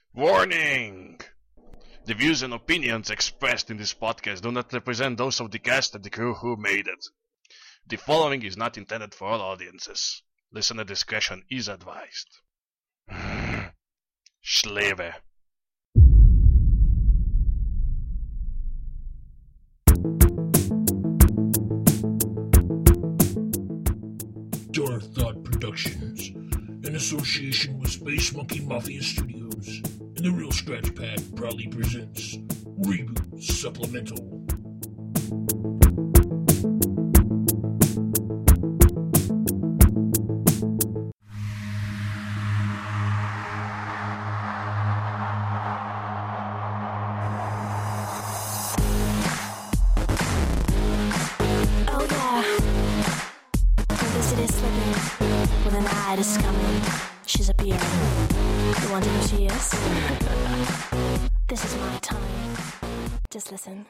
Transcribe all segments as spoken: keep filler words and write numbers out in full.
Warning! The views and opinions expressed in this podcast do not represent those of the cast and the crew who made it. The following is not intended for all audiences. Listener discretion is advised. Slave. Dark Thought Productions, in association with Space Monkey Mafia Studios, and the Real Scratch Pack proudly presents Reboot Supplemental. Oh yeah, Felicity is slipping with an eye discovering she's appearing. You wonder who she is? This is my time. Just listen.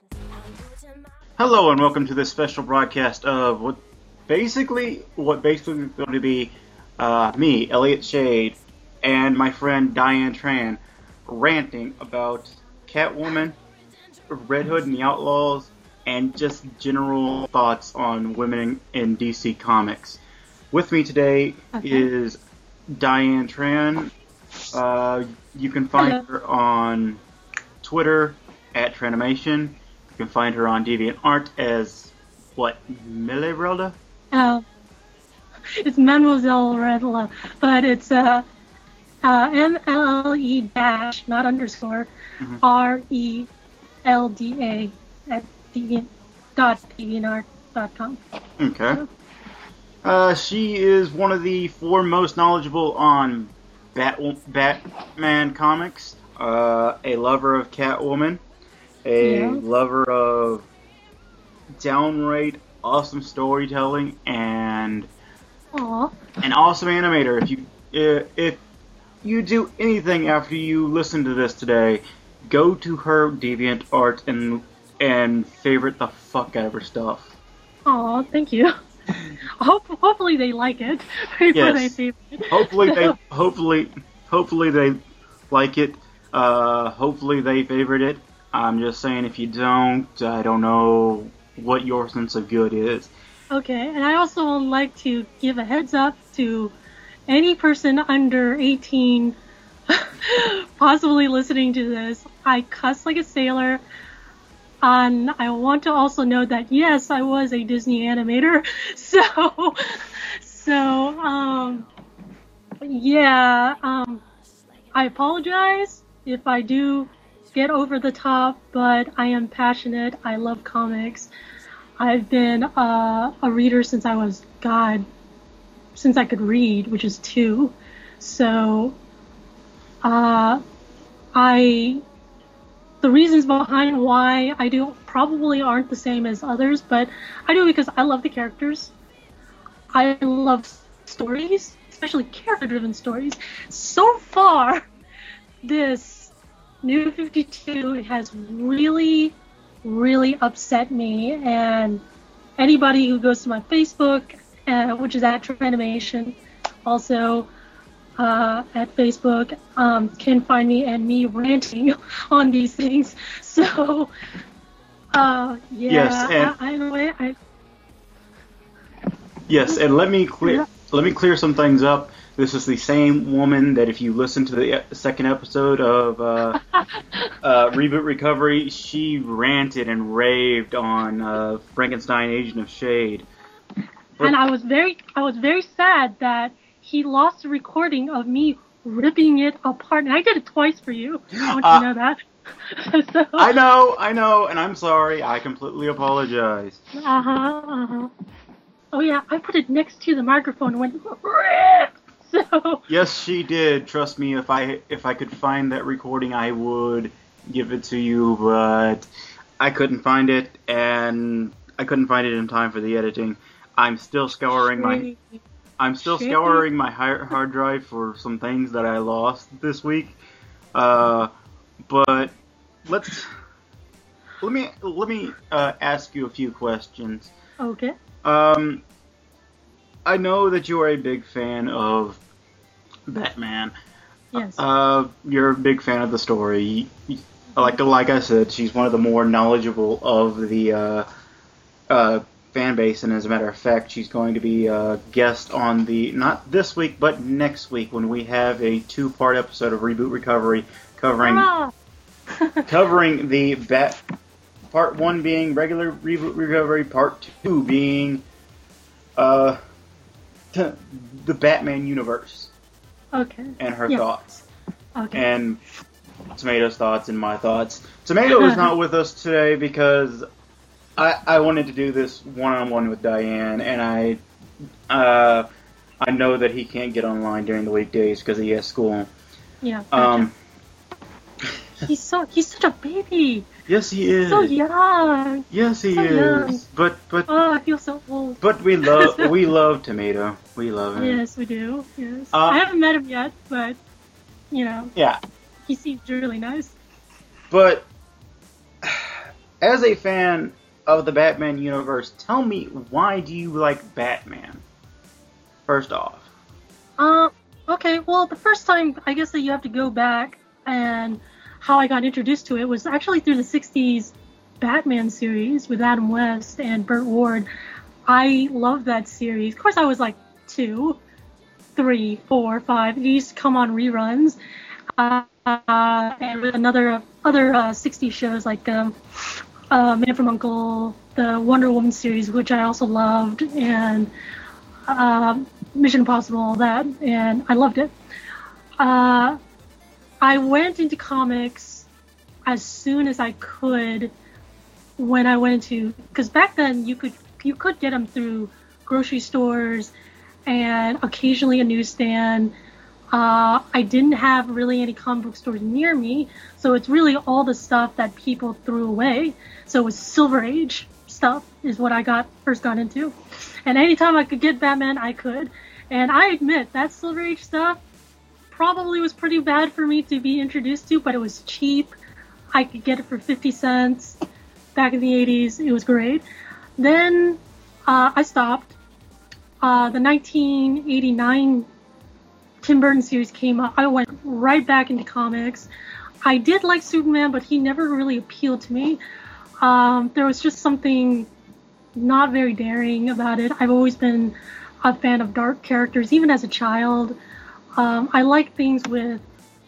Hello and welcome to this special broadcast of what basically what basically is going to be uh, me, Elliot Shade, and my friend Diane Tran ranting about Catwoman, Red Hood and the Outlaws, and just general thoughts on women in D C Comics. With me today okay. is Diane Tran. Uh, you can find Hello. her on Twitter at Tranimation. You can find her on DeviantArt as, what, Millerelda? Oh, it's Mademoiselle Redla, but it's uh, uh, M L L E dash, not underscore, mm-hmm. R E L D A at deviant dot deviantart dot com. Okay. So, Uh, she is one of the foremost knowledgeable on Bat- Batman comics, uh, a lover of Catwoman, a yeah. lover of downright awesome storytelling, and Aww. an awesome animator. If you uh, if you do anything after you listen to this today, go to her DeviantArt and and favorite the fuck out of her stuff. Aw, thank you. Hope, hopefully they like it before yes. they see it. hopefully they hopefully hopefully they like it. Uh, hopefully they favorite it. I'm just saying, if you don't, I don't know what your sense of good is. Okay, and I also would like to give a heads up to any person under eighteen possibly listening to this. I cuss like a sailor. And I want to also note that, yes, I was a Disney animator. So, so, um, yeah, um, I apologize if I do get over the top, but I am passionate. I love comics. I've been uh, a reader since I was, God, since I could read, which is two. So, uh, I... The reasons behind why I do probably aren't the same as others, but I do because I love the characters. I love stories, especially character-driven stories. So far, this New fifty-two has really, really upset me, and anybody who goes to my Facebook, uh, which is at Tranimation, also Uh, at Facebook, um, can find me and me ranting on these things. So, uh, yeah, yes, and, I, I, I, yes, and let me clear let me clear some things up. This is the same woman that, if you listen to the second episode of uh, uh, Reboot Recovery, she ranted and raved on uh, Frankenstein Agent of Shade. But, and I was very, I was very sad that he lost a recording of me ripping it apart, and I did it twice for you. I want you uh, to know that. So, I know, I know, and I'm sorry. I completely apologize. Uh-huh, uh-huh. Oh, yeah, I put it next to the microphone and went, rip! So... Yes, she did. Trust me, if I if I could find that recording, I would give it to you, but I couldn't find it, and I couldn't find it in time for the editing. I'm still scouring my... I'm still scouring my hard drive for some things that I lost this week. Uh, but let's let me let me uh, ask you a few questions. Okay. Um, I know that you are a big fan of Batman. Yes. Uh, you're a big fan of the story. Like like I said, she's one of the more knowledgeable of the uh, uh, fan base, and as a matter of fact, she's going to be a guest on the, not this week, but next week when we have a two-part episode of Reboot Recovery covering Ah! covering the bat. Part one being regular Reboot Recovery, part two being uh, t- the Batman universe Okay. and her Yeah. thoughts. Okay. And Tomato's thoughts and my thoughts. Tomato is not with us today because I, I wanted to do this one-on-one with Diane, and I uh, I know that he can't get online during the weekdays because he has school. yeah. Um, he's so he's such a baby. yes, he is. So young. Yes, he so is. young. But but Oh, I feel so old. but we love we love Tomato. We love him. Yes, we do. Yes. Uh, I haven't met him yet, but you know, Yeah. he seems really nice. But as a fan of the Batman universe, tell me, why do you like Batman? First off. Uh, okay, well, the first time I guess that you have to go back and how I got introduced to it was actually through the sixties Batman series with Adam West and Burt Ward. I loved that series. Of course, I was like two, three, four, five. It used to come on reruns. Uh, and with another other uh, sixties shows like um, uh, Man from U N C L E, the Wonder Woman series, which I also loved, and uh, Mission Impossible, all that, and I loved it. Uh, I went into comics as soon as I could when I went into, because back then you could you could get them through grocery stores and occasionally a newsstand. Uh, I didn't have really any comic book stores near me, so it's really all the stuff that people threw away. So it was Silver Age stuff is what I got first got into. And anytime I could get Batman, I could. And I admit, that Silver Age stuff probably was pretty bad for me to be introduced to, but it was cheap. I could get it for fifty cents. Back in the eighties, it was great. Then uh, I stopped. Uh, the nineteen eighty-nine Tim Burton series came up. I went right back into comics. I did like Superman, but he never really appealed to me. Um, there was just something not very daring about it. I've always been a fan of dark characters, even as a child. Um, I like things with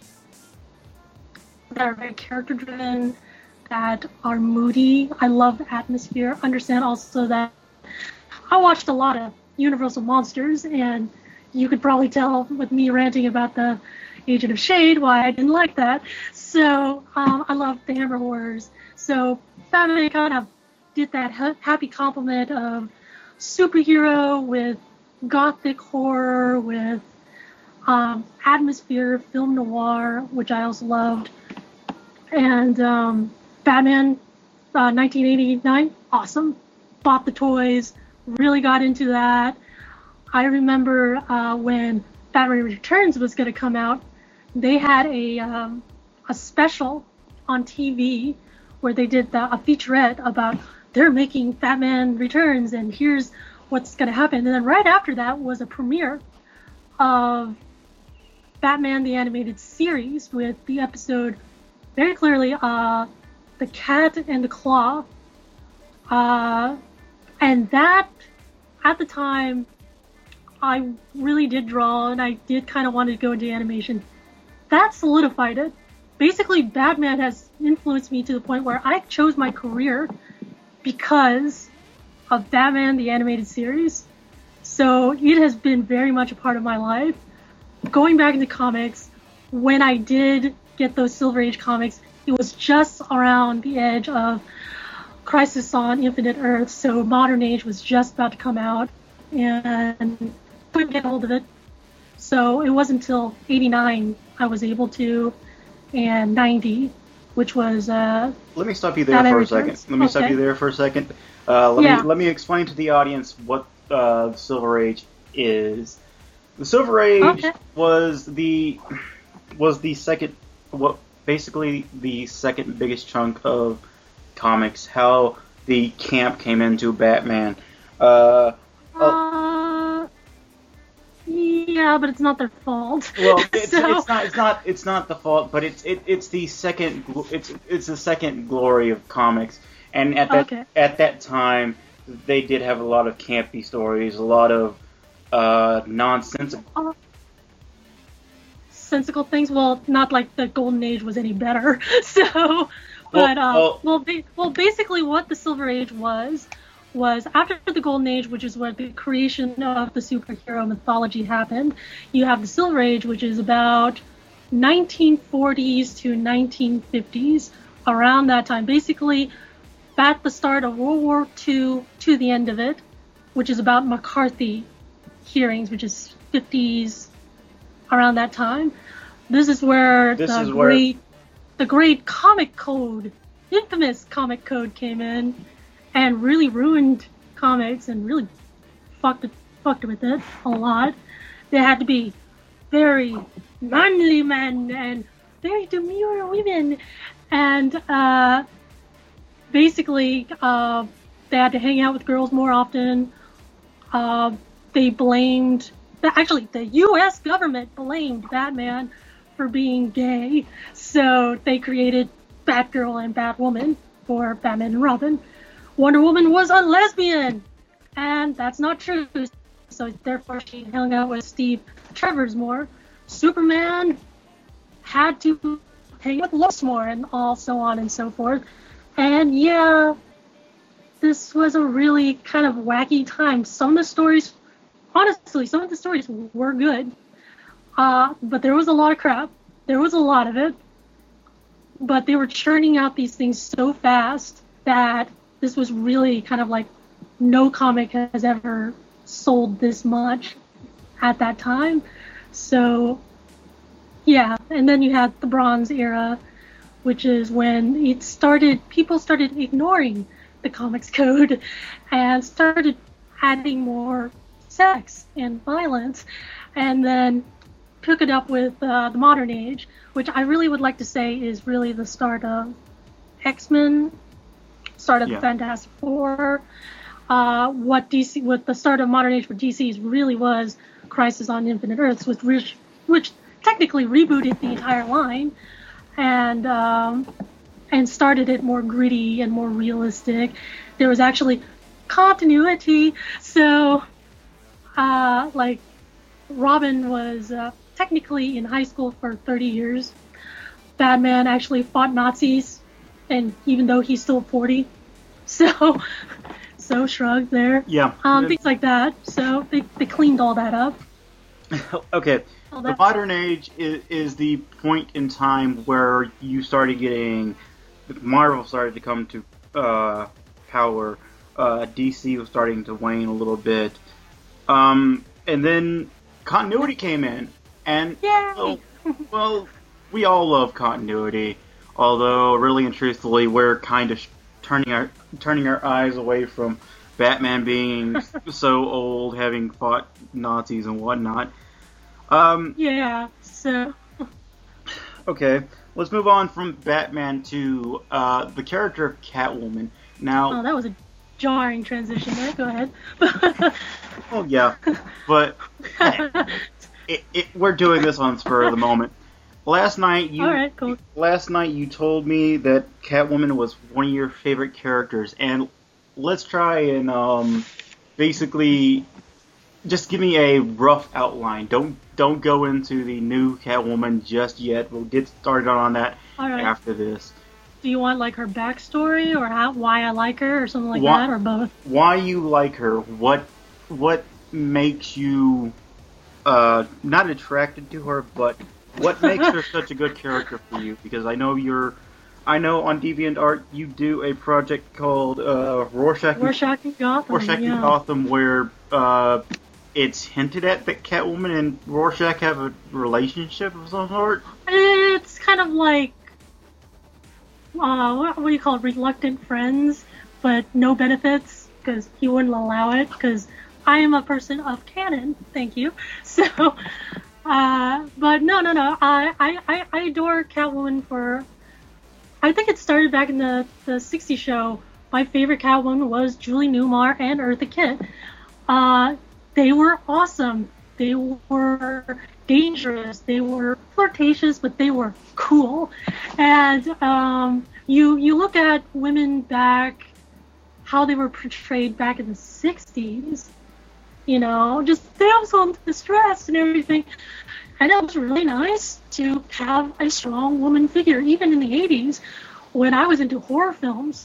that are very character-driven, that are moody. I love atmosphere. Understand also that I watched a lot of Universal Monsters, and you could probably tell with me ranting about the Agent of Shade why I didn't like that. So um, I love the Hammer Horrors. So Batman kind of did that ha- happy complement of superhero with gothic horror, with um, atmosphere, film noir, which I also loved. And um, Batman uh, nineteen eighty-nine, awesome. Bought the toys, really got into that. I remember uh, when Batman Returns was going to come out, they had a um, a special on T V where they did the, a featurette about they're making Batman Returns and here's what's going to happen. And then right after that was a premiere of Batman the Animated Series with the episode very clearly uh, The Cat and the Claw. Uh, and that, at the time, I really did draw, and I did kind of want to go into animation. That solidified it. Basically, Batman has influenced me to the point where I chose my career because of Batman, the animated series. So it has been very much a part of my life. Going back into comics, when I did get those Silver Age comics, it was just around the edge of Crisis on Infinite Earth, so Modern Age was just about to come out, and couldn't get hold of it. So it wasn't until eighty-nine I was able to, and ninety, which was uh Let me stop you there Batman for a Returns. second. Let me stop Okay. you there for a second. Uh, let Yeah. me let me explain to the audience what uh, the Silver Age is. The Silver Age Okay. was the was the second, what basically the second biggest chunk of comics. How the camp came into Batman. Uh, oh, Uh, Yeah, but it's not their fault. Well, it's, so, it's not. It's not. It's not the fault, but it's it, it's the second. gl- It's it's the second glory of comics, and at that Okay. at that time, they did have a lot of campy stories, a lot of uh, nonsensical. sensical things. Well, not like the Golden Age was any better. So, but uh, well- well, ba- well, basically, what the Silver Age was was after the Golden Age, which is where the creation of the superhero mythology happened. You have the Silver Age, which is about nineteen forties to nineteen fifties, around that time. Basically, at the start of World War Two to the end of it, which is about McCarthy hearings, which is fifties, around that time. This is where This the is where- great the great comic code, infamous comic code came in and really ruined comics and really fucked it, fucked with it a lot. There had to be very manly men and very demure women, and uh, basically uh, they had to hang out with girls more often. Uh, they blamed, actually the U S government blamed Batman for being gay, so they created Batgirl and Batwoman for Batman and Robin. Wonder Woman was a lesbian, and that's not true, so therefore she hung out with Steve Trevors more. Superman had to hang with Lois more, and all so on and so forth. And yeah, this was a really kind of wacky time. Some of the stories, honestly, some of the stories were good, uh, but there was a lot of crap. There was a lot of it, but they were churning out these things so fast that this was really kind of like no comic has ever sold this much at that time. So, yeah, and then you had the Bronze Era, which is when it started, people started ignoring the comics code and started adding more sex and violence, and then took it up with uh, the modern age, which I really would like to say is really the start of X-Men, start of Yeah. the Fantastic Four. Uh, what D C, what the start of modern age for D C really was Crisis on Infinite Earths, which which, which technically rebooted the entire line, and um, and started it more gritty and more realistic. There was actually continuity, so uh, like Robin was uh, technically in high school for thirty years. Batman actually fought Nazis, and even though he's still forty, so so shrugged there. Yeah. Um, things like that. So they, they cleaned all that up. Okay. All The that modern age is, is the point in time where you started getting Marvel started to come to uh, power. Uh, D C was starting to wane a little bit, um, and then continuity came in, and Yay! well, well, we all love continuity. Although, really and truthfully, we're kind of sh- turning our turning our eyes away from Batman being so old, having fought Nazis and whatnot. Um, Yeah. So okay, let's move on from Batman to uh, the character of Catwoman. Now, oh, that was a jarring transition there. Go ahead. oh yeah, but hey, it, it, we're doing this on spur of the moment. Last night, you All right, cool. last night you told me that Catwoman was one of your favorite characters, and let's try and um, basically just give me a rough outline. Don't don't go into the new Catwoman just yet. We'll get started on that All right. after this. Do you want like her backstory or how, why I like her or something like Wha- that, or both? Why you like her? What what makes you uh, not attracted to her, but what makes her such a good character for you? Because I know you're, I know on DeviantArt you do a project called uh, Rorschach, Rorschach and Gotham. Rorschach in yeah. Gotham, where uh, it's hinted at that Catwoman and Rorschach have a relationship of some sort. It's kind of like, uh, what, what do you call it, reluctant friends, but no benefits, because he wouldn't allow it, because I am a person of canon, thank you. So, uh, but no, no, no, I, I, I- I adore Catwoman for, I think it started back in the, the sixties show. My favorite Catwoman was Julie Newmar and Eartha Kitt. Uh, they were awesome. They were dangerous. They were flirtatious, but they were cool. And um, you you look at women back, how they were portrayed back in the sixties, you know, just damsel in distress and everything. And it was really nice to have a strong woman figure, even in the eighties, when I was into horror films.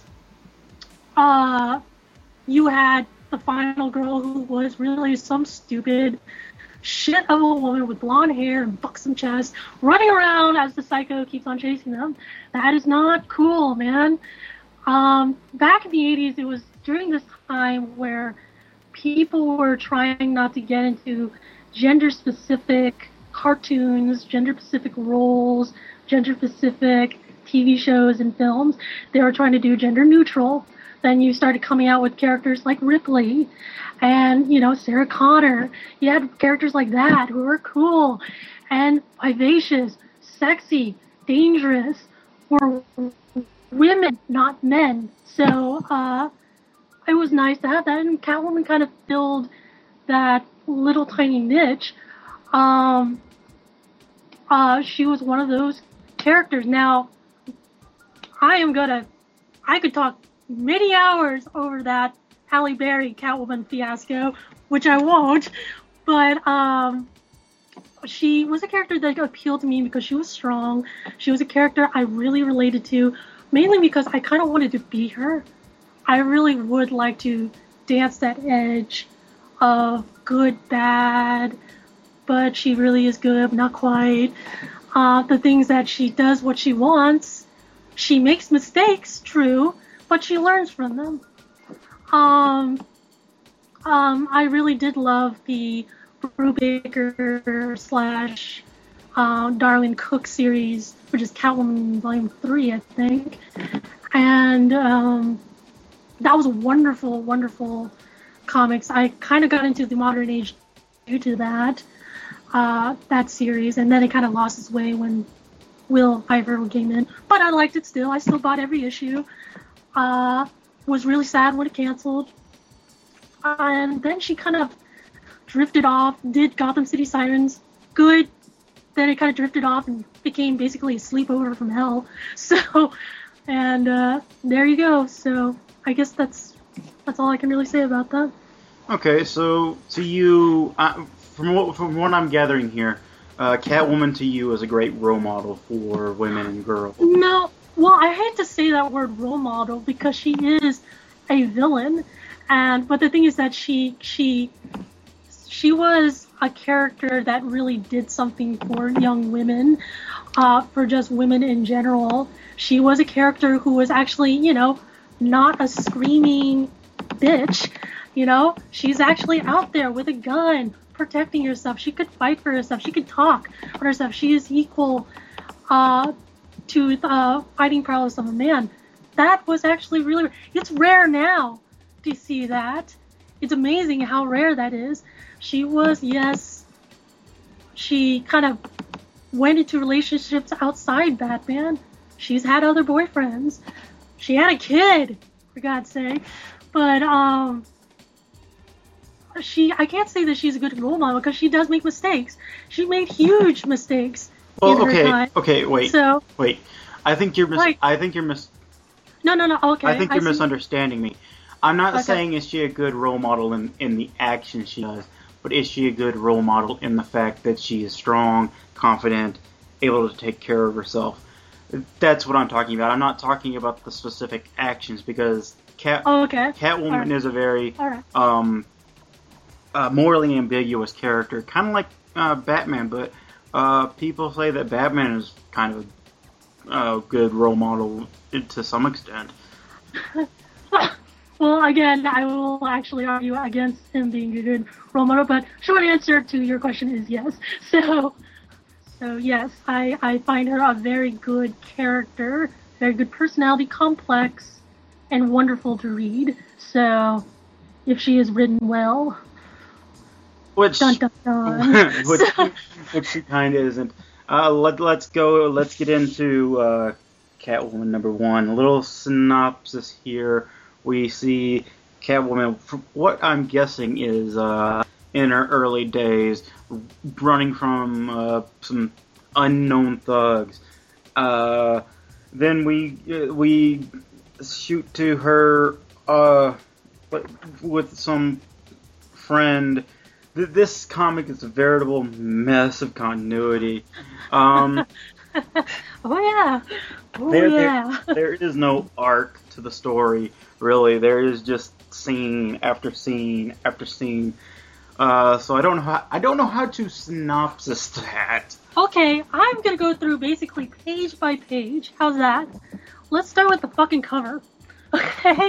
Uh, you had the final girl who was really some stupid shit of a woman with blonde hair and buxom chest running around as the psycho keeps on chasing them. That is not cool, man. Um, back in the eighties, it was during this time where people were trying not to get into gender-specific cartoons, gender-specific roles, gender-specific T V shows and films. They were trying to do gender-neutral. Then you started coming out with characters like Ripley and, you know, Sarah Connor. You had characters like that who were cool and vivacious, sexy, dangerous, were women, not men. So uh, it was nice to have that. And Catwoman kind of filled that little tiny niche. Um, uh, she was one of those characters. Now, I am gonna, I could talk many hours over that Halle Berry Catwoman fiasco, which I won't, but um, she was a character that appealed to me because she was strong. She was a character I really related to, mainly because I kind of wanted to be her. I really would like to dance that edge of good, bad, but she really is good, not quite. Uh, the things that she does what she wants. She makes mistakes, true, but she learns from them. Um, um, I really did love the Brubaker slash uh, Darlene Cook series, which is Catwoman Volume three, I think. And um, that was a wonderful, wonderful comics. I kind of got into the modern age due to that, uh, that series, and then it kind of lost its way when Will Eisner came in. But I liked it still. I still bought every issue. Uh, was really sad when it canceled. Uh, and then she kind of drifted off, did Gotham City Sirens. Good. Then it kind of drifted off and became basically a sleepover from hell. So, and uh, there you go. So I guess that's that's all I can really say about that. Okay, so to you, uh, from what from what I'm gathering here, uh, Catwoman to you is a great role model for women and girls. No, well, I hate to say that word role model because she is a villain, and but the thing is that she she she was a character that really did something for young women, uh, for just women in general. She was a character who was actually, you know, not a screaming bitch. You know, she's actually out there with a gun, protecting herself. She could fight for herself. She could talk for herself. She is equal uh, to the uh, fighting prowess of a man. That was actually really, it's rare now to see that. It's amazing how rare that is. She was, yes, she kind of went into relationships outside Batman. She's had other boyfriends. She had a kid, for God's sake. But, um... She, I can't say that she's a good role model because she does make mistakes. She made huge mistakes. Well, in okay, her time. okay, wait, so, wait. I think you're mis- like, I think you're mis- No, no, no. Okay. I think you're I misunderstanding me. I'm not Okay. saying is she a good role model in in the action she does, but is she a good role model in the fact that she is strong, confident, able to take care of herself? That's what I'm talking about. I'm not talking about the specific actions because Cat Oh, okay. Catwoman All right. is a very All right. um. Uh, morally ambiguous character, kind of like uh, Batman, but uh, people say that Batman is kind of a good role model to some extent. Well, again, I will actually argue against him being a good role model, but short answer to your question is yes. So, so yes, I, I find her a very good character, very good personality, complex, and wonderful to read. So, if she is written well, Which, dun dun dun. which, So- which she kind of isn't. Uh, let, let's go, let's get into uh, Catwoman number one. A little synopsis here. We see Catwoman, from what I'm guessing is uh, in her early days, running from uh, some unknown thugs. Uh, then we uh, we shoot to her uh, with some friend. This comic is a veritable mess of continuity. Um, oh yeah, oh there, yeah. There, there is no arc to the story, really. There is just scene after scene after scene. Uh, so I don't know how, I don't know how to synopsis that. Okay, I'm gonna go through basically page by page. How's that? Let's start with the fucking cover. Okay.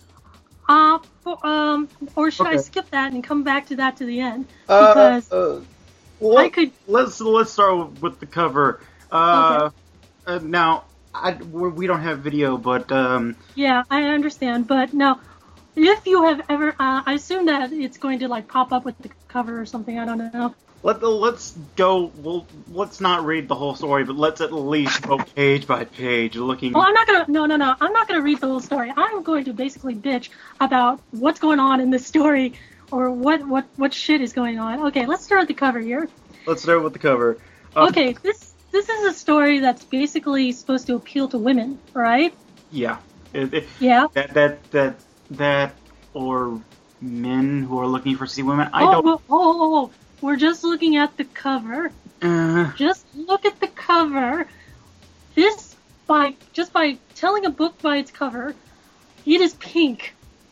Uh, for, um, or should Okay. I skip that and come back to that to the end? Uh, Because uh, let, I could. let's let's start with the cover. Uh, uh now I we're- we don't have video, but um, Yeah, I understand, but no. If you have ever, uh, I assume that it's going to like pop up with the cover or something. I don't know. let let's go. Well, let's not read the whole story, but let's at least go page by page, looking. Well, I'm not gonna. No, no, no. I'm not gonna read the whole story. I'm going to basically bitch about what's going on in this story, or what what what shit is going on. Okay, let's start with the cover here. Let's start with the cover. Uh, Okay, this this is a story that's basically supposed to appeal to women, right? Yeah. It, it, Yeah. That that that that or men who are looking for sea women. I oh, don't. oh, oh, oh, oh, we're just looking at the cover. Uh, Just look at the cover. This by just by telling a book by its cover, it is pink.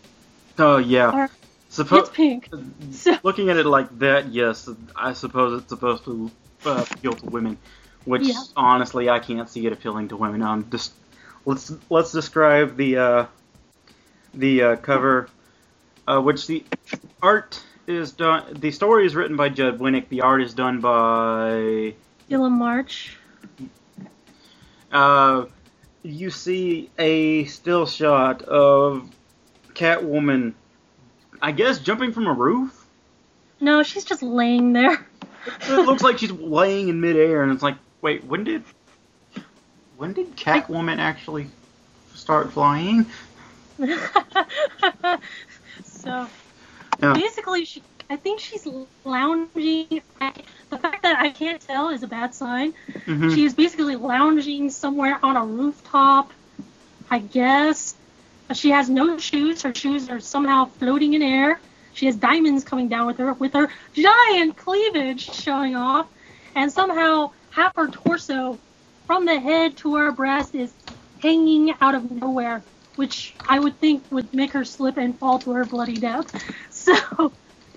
oh yeah. Or Suppo- it's pink. So, Looking at it like that, yes, I suppose it's supposed to uh, appeal to women, which Yeah. honestly I can't see it appealing to women. Um, just let's let's describe the uh, the uh, cover, uh, which the art is done. The story is written by Judd Winnick. The art is done by. Dylan March. Uh, you see a still shot of Catwoman, I guess jumping from a roof. No, she's just laying there. It looks like she's laying in midair, and it's like, wait, when did when did Catwoman actually start flying? So Yeah. basically, she, I think she's lounging. I, the fact that I can't tell is a bad sign. Mhm. She is basically lounging somewhere on a rooftop, I guess. She has no shoes. Her shoes are somehow floating in air. She has diamonds coming down with her, with her giant cleavage showing off, and somehow half her torso, from the head to her breast, is hanging out of nowhere, which I would think would make her slip and fall to her bloody death. So,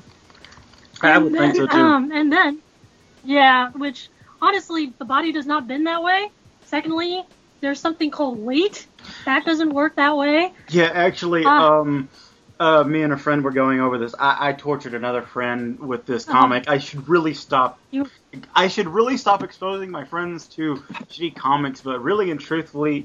I would and think so then, too. Um, and then, yeah, which honestly, the body does not bend that way. Secondly, there's something called weight. That doesn't work that way. Yeah, actually, Uh, um, uh, me and a friend were going over this. I, I tortured another friend with this Uh-huh. comic. I should really stop. You- I should really stop exposing my friends to shitty comics, but really and truthfully,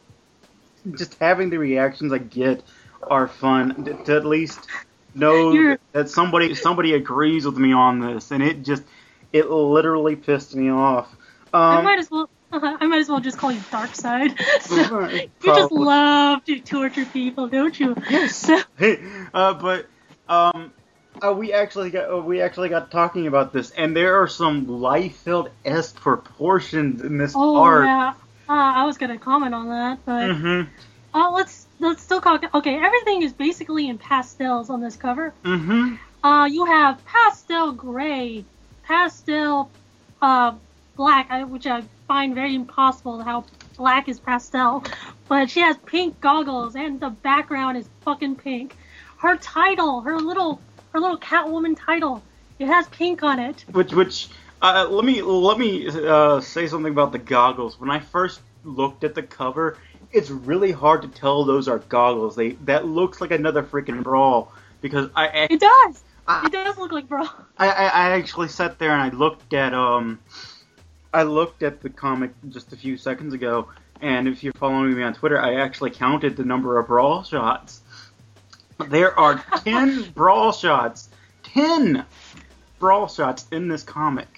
just having the reactions I get are fun. To, to at least know You're- that somebody somebody agrees with me on this, and it just it literally pissed me off. I Um, might as well. Uh, I might as well just call you Darkseid. So, you just Probably. love to torture people, don't you? So, uh, but um, uh, we actually got uh, we actually got talking about this, and there are some Liefeld-esque proportions in this oh art. yeah, uh, I was gonna comment on that, but Mm-hmm. uh, let's let's still talk. Okay, everything is basically in pastels on this cover. Mm-hmm. Uh, you have pastel gray, pastel uh, black, I- which I find very impossible how black is pastel. But she has pink goggles, and the background is fucking pink. Her title, her little, her little Catwoman title, it has pink on it. Which which uh, let me let me uh, say something about the goggles. When I first looked at the cover, it's really hard to tell those are goggles. They that looks like another freaking brawl because I I, It does. I, It does look like bra. I, I actually sat there and I looked at um I looked at the comic just a few seconds ago, and if you're following me on Twitter, I actually counted the number of brawl shots. There are ten brawl shots, ten brawl shots in this comic,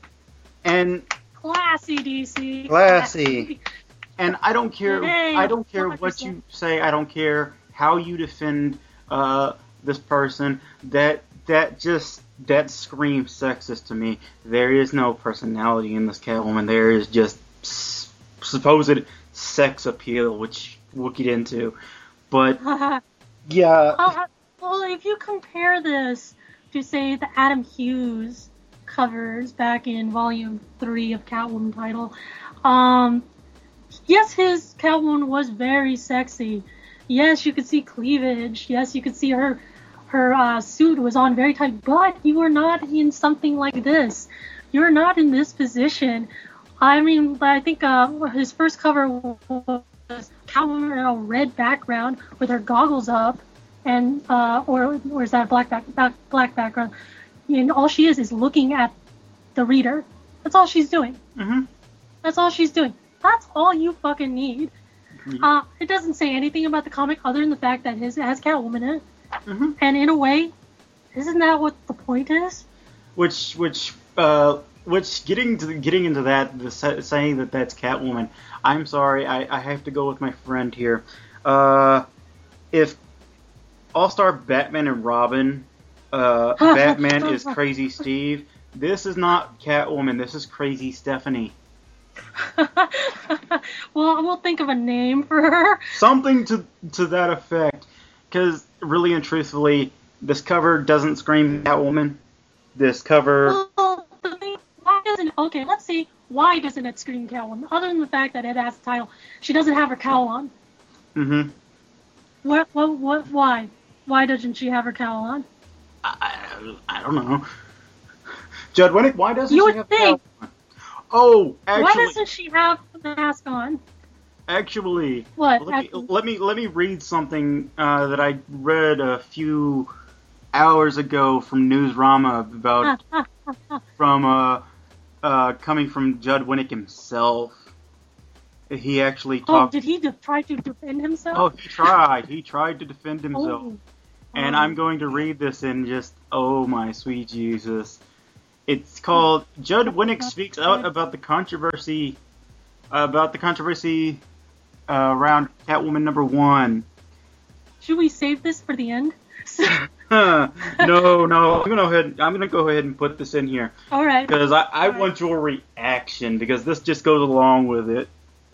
and Classy, D C. Classy. and I don't care. Hey, I don't care fuck what yourself. you say. I don't care how you defend uh, this person. That that just that screams sexist to me. There is no personality in this Catwoman. There is just s- supposed sex appeal, which we'll get into. But, yeah. Uh, well, if you compare this to, say, the Adam Hughes covers back in Volume three of Catwoman title, um, yes, his Catwoman was very sexy. Yes, you could see cleavage. Yes, you could see her her uh, suit was on very tight, but you are not in something like this. You're not in this position. I mean, I think uh, his first cover was Catwoman in a red background with her goggles up, and uh, or or is that black back, back black background? And all she is is looking at the reader. That's all she's doing. Mm-hmm. That's all she's doing. That's all you fucking need. Mm-hmm. Uh, it doesn't say anything about the comic other than the fact that his it has Catwoman in it. Mm-hmm. And in a way, isn't that what the point is? Which, which, uh, which, getting to getting into that, the saying that that's Catwoman. I'm sorry, I, I have to go with my friend here. Uh, if All-Star Batman and Robin, uh, Batman is Crazy Steve. This is not Catwoman. This is Crazy Stephanie. Well, we'll think of a name for her. Something to to that effect. Because, really and truthfully, this cover doesn't scream Catwoman. This cover... Well, the thing, why doesn't... Okay, let's see. Why doesn't it scream Catwoman? Other than the fact that it has the title. She doesn't have her cowl on. Mm-hmm. What, what, what, why? Why doesn't she have her cowl on? I, I don't know. Judd Winnick, why doesn't you she would have think. cowl on? Oh, actually... Why doesn't she have the mask on? Actually, what? Let, Actually? Me, let me let me read something uh, that I read a few hours ago from Newsrama about from uh, uh, coming from Judd Winnick himself. He actually talked. Oh, did he de- try to defend himself? Oh, he tried. He tried to defend himself. Oh. And Oh. I'm going to read this in just oh my sweet Jesus. It's called Judd Winnick speaks out about the controversy about the controversy. Uh, around Catwoman number one. Should we save this for the end? no, no. I'm gonna go ahead. I'm gonna go ahead and put this in here All right. because I, I All want your reaction because this just goes along with it.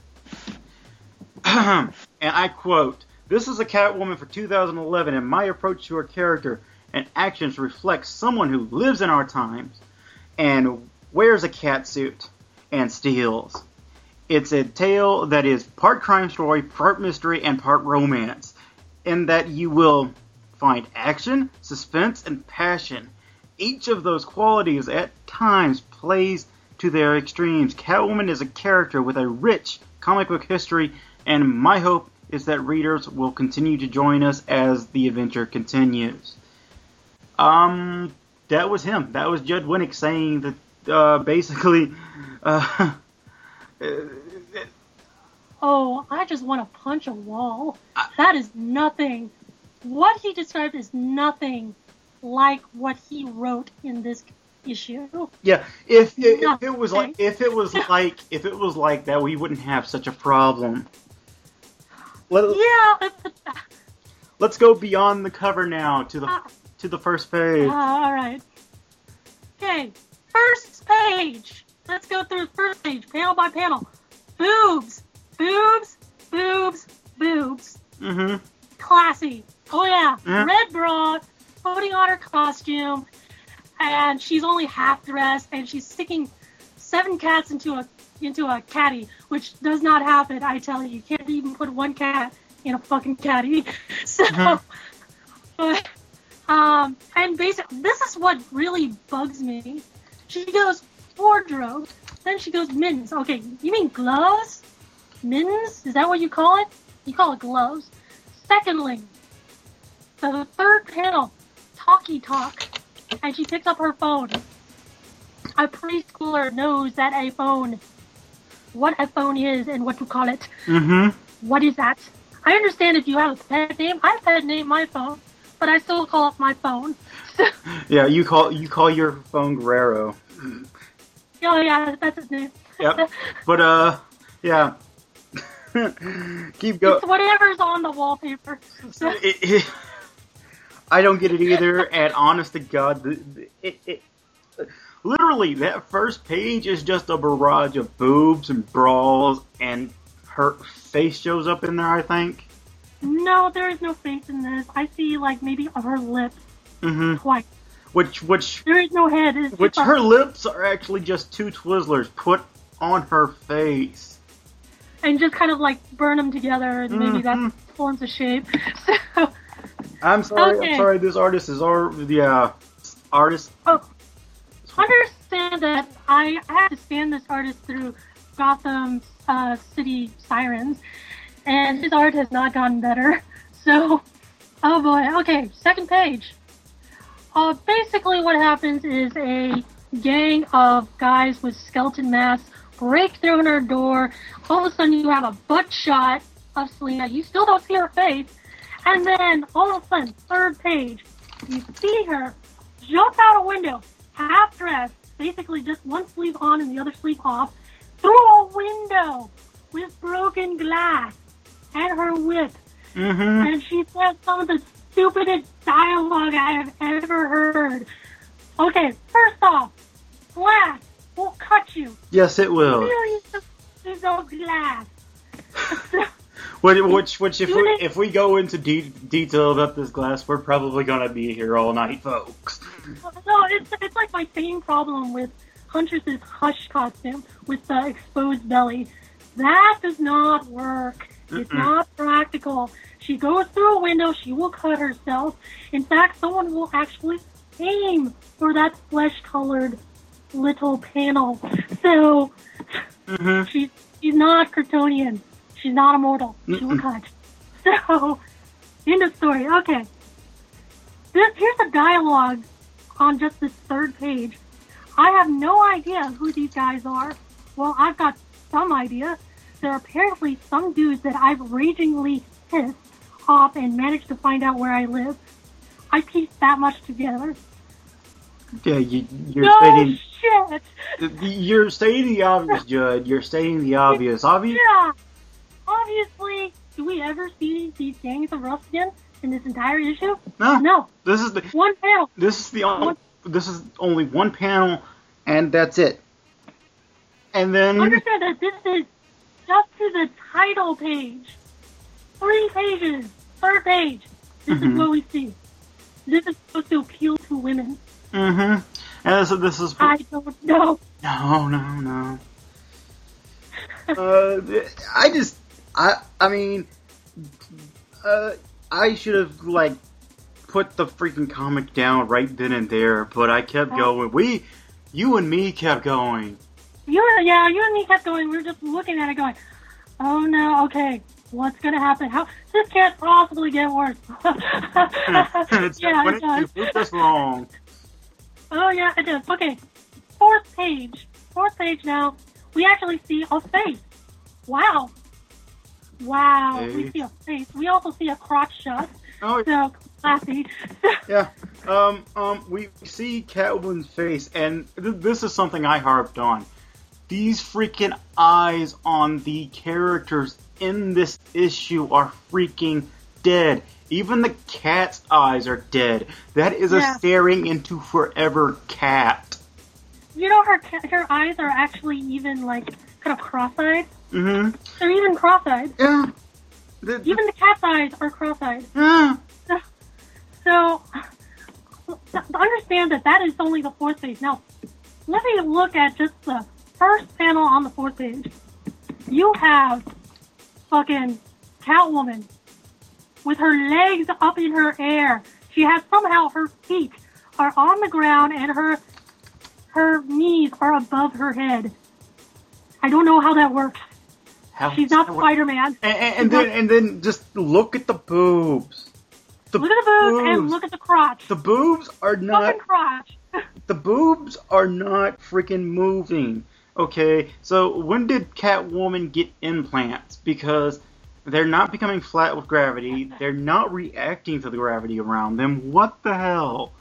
And I quote: "This is a Catwoman for two thousand eleven, and my approach to her character and actions reflects someone who lives in our times and wears a catsuit and steals. It's a tale that is part crime story, part mystery, and part romance, in that you will find action, suspense, and passion. Each of those qualities at times plays to their extremes. Catwoman is a character with a rich comic book history, and my hope is that readers will continue to join us as the adventure continues." Um, that was him. That was Judd Winnick saying that, uh, basically, uh... Oh, I just want to punch a wall. That is nothing. What he described is nothing like what he wrote in this issue. Yeah, if, if, if it was like if it was like if it was like that, we wouldn't have such a problem. Let, Yeah. Let's go beyond the cover now to the Uh, to the first page. Uh, all right. Okay, first page. Let's go through the first page, panel by panel. Boobs, boobs, boobs, boobs. Mm-hmm. Classy. Oh yeah, Mhm. red bra, putting on her costume, and she's only half dressed, and she's sticking seven cats into a into a caddy, which does not happen. I tell you, you can't even put one cat in a fucking caddy. So, Mhm. but um, and basically, this is what really bugs me. She goes wardrobe, then she goes mittens. Okay, you mean gloves? Mittens? Is that what you call it? You call it gloves. Secondly, the third panel, talkie talk, and she picks up her phone. A preschooler knows that a phone, what a phone is and what to call it. Mm-hmm. What is that? I understand if you have a pet name. I pet name my phone, but I still call it my phone. Yeah, you call you call your phone Guerrero. Oh yeah, that's his name. Yep. But uh, yeah. Keep going. It's whatever's on the wallpaper. So, It, it, I don't get it either. And honest to God, the, the, it, it literally that first page is just a barrage of boobs and brawls, and her face shows up in there. I think. No, there is no face in this. I see like maybe her lips Mm-hmm. twice. Which which There is no head. It's which just a- her lips are actually just two Twizzlers put on her face. and just kind of like burn them together, and maybe Mhm. that forms a shape. So, I'm sorry. Okay. I'm sorry. This artist is our yeah artist. oh, understand that I I had to stand this artist through Gotham uh, City Sirens, and his art has not gotten better. So, oh boy. Okay, second page. Uh, basically, what happens is a gang of guys with skeleton masks break through her door. All of a sudden, you have a butt shot of Selena. You still don't see her face. And then, all of a sudden, third page, you see her jump out a window, half dressed, basically just one sleeve on and the other sleeve off, through a window with broken glass and her whip. Mm-hmm. And she says some of the stupidest dialogue I have ever heard. Okay, first off, glass will cut you. Yes, it will. Millions of pieces of glass. Which, which, which if Do we they- if we go into de- detail about this glass, we're probably gonna be here all night, folks. No, it's it's like my same problem with Huntress's Hush costume with the exposed belly. That does not work. It's Mm-mm. not practical. She goes through a window, she will cut herself. In fact, someone will actually aim for that flesh-colored little panel. So, Mm-hmm. she's, she's not Kryptonian. She's not immortal. She will Mm-mm. cut. So, end of story. Okay. This, here's the dialogue on just this third page. I have no idea who these guys are. Well, I've got some idea. There are apparently some dudes that I've ragingly pissed off and managed to find out where I live. I pieced that much together. Yeah, you, you're No stating shit! you're stating the obvious, Judd. You're stating the obvious. Obvious. Yeah! Obviously, do we ever see these gangs of Rust again in this entire issue? No. No. This is the One panel. this is the only this is only one panel, and that's it. And then Understand that this is just to the title page. Three pages. Third page. This Mhm. is what we see. This is supposed to appeal to women. mm-hmm. And so this is I don't know. no, no, no. uh, I just I I mean, uh, I should have like put the freaking comic down right then and there, but I kept going. We, you and me kept going. You, yeah, you and me kept going. We were just looking at it going, oh no, okay, what's going to happen? How This can't possibly get worse. it's yeah, when it it, does. you proved us wrong. Oh yeah, it does. Okay, fourth page. Fourth page now. We actually see a face. Wow. Wow, we Face. see a face. We also see a crotch shot. Oh So, classy. yeah. Um. Um. We see Catwoman's face, and th- this is something I harped on. These freaking eyes on the characters in this issue are freaking dead. Even the cat's eyes are dead. That is Yeah. a staring into forever cat. You know, her ca- her eyes are actually even, like, kind of cross-eyed. Mm-hmm. They're even cross-eyed. Yeah. The, the, Even the cat's eyes are cross-eyed. yeah. So, understand that that is only the fourth page. Now, let me look at just the first panel on the fourth page. You have fucking Catwoman with her legs up in her air. She has somehow her feet are on the ground and her her knees are above her head. I don't know how that works. How She's not Spider-Man. And, and, and then and then just look at the boobs. The Look at the boobs and look at the crotch. The boobs are not. Fucking crotch. The boobs are not freaking moving. Okay, so when did Catwoman get implants? Because they're not becoming flat with gravity. They're not reacting to the gravity around them. What the hell?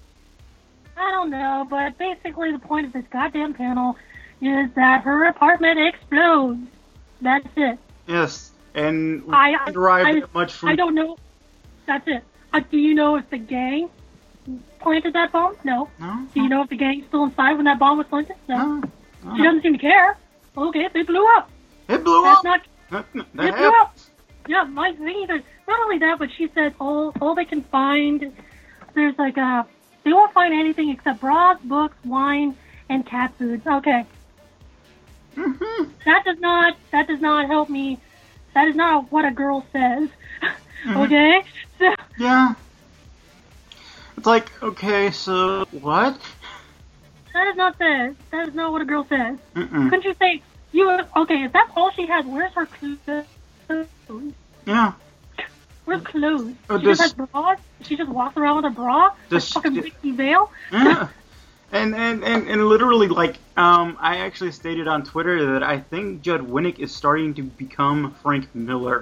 I don't know, but basically the point of this goddamn panel is that her apartment explodes. That's it. Yes, and we I- can't derive I- that much from. I don't know. That's it. Uh, do you know if the gang planted that bomb? No. No. Do you know if the gang's still inside when that bomb was planted? No. No. no. She doesn't seem to care. Okay, they blew up. It blew That's up. not. That, that It blew happened. up. Yeah, my thing is, not only that, but she said all all they can find, there's like a, they won't find anything except bras, books, wine, and cat food. Okay. Mm-hmm. That does not, that does not help me. That is not what a girl says. Okay? So, Yeah. It's like, okay, so what? that is not says. That is not what a girl says. Mm-mm. Couldn't you say, you, okay, if that's all she has, where's her clothes? Yeah. Where's clothes? Oh, She just does- has bras? She just walks around with a bra? Does This fucking she- Vicky Vale? Yeah. And, and, and, and literally, like, um, I actually stated on Twitter that I think Judd Winnick is starting to become Frank Miller.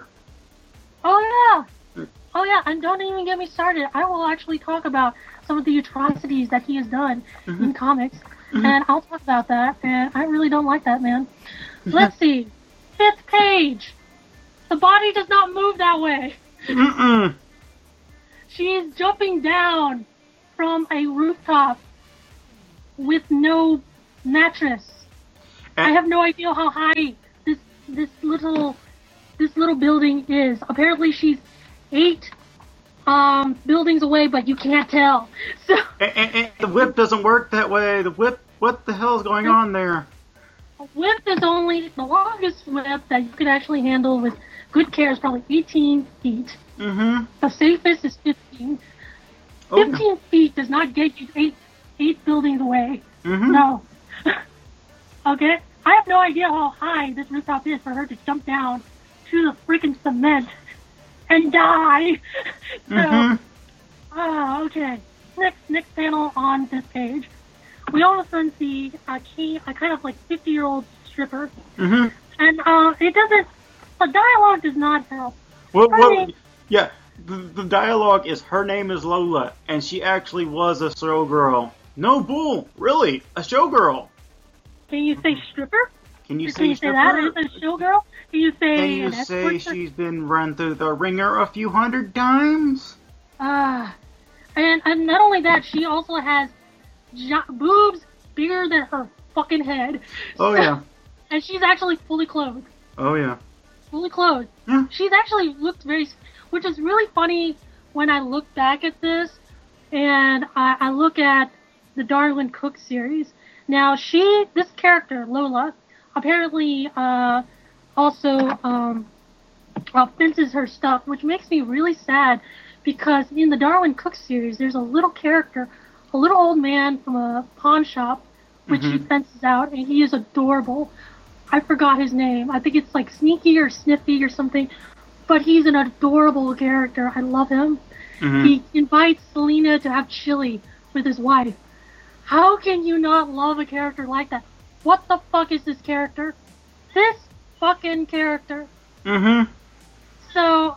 Oh yeah, oh yeah, and don't even get me started. I will actually talk about some of the atrocities that he has done Mm-hmm. in comics, and I'll talk about that. And I really don't like that, man. Let's see, fifth page. The body does not move that way. Mm-mm. She is jumping down from a rooftop with no mattress. I have no idea how high this this little this little building is. Apparently, she's eight um, buildings away, but you can't tell. So And, and, and the whip doesn't work that way. The whip, what the hell is going on there? a whip is only the longest whip that you could actually handle with good care is probably eighteen feet. Mm-hmm. The safest is fifteen. Oh, fifteen feet does not get you eight eight buildings away. mm-hmm. No. Okay? I have no idea how high this rooftop is for her to jump down to the freaking cement and die. So, Mm-hmm. ah, okay. Next, next panel on this page. We all of a sudden see a key, a kind of like fifty-year-old stripper. Mm-hmm. And, uh, it doesn't, the dialogue does not help. Well, I well, mean- yeah, the, the dialogue is her name is Lola, and she actually was a showgirl. No bull, really, a showgirl. Can you say stripper? Can you Can say you say that? stripper? Is it a showgirl? Can you say Can you an say escort? she's been run through the ringer a few hundred times? Ah, and, and not only that, she also has jo- boobs bigger than her fucking head. Oh yeah, And she's actually fully clothed. oh yeah. Fully clothed. Yeah. She's actually looked very, which is really funny when I look back at this, and I, I look at the Darwin Cook series. Now she, this character Lola, apparently uh, also um, uh, fences her stuff, which makes me really sad because in the Darwin Cook series, there's a little character, a little old man from a pawn shop, which he fences out, and he is adorable. I forgot his name. I think it's like Sneaky or Sniffy or something, but he's an adorable character. I love him. Mhm. He invites Selena to have chili with his wife. How can you not love a character like that? What the fuck is this character? This fucking character. Mm-hmm. So,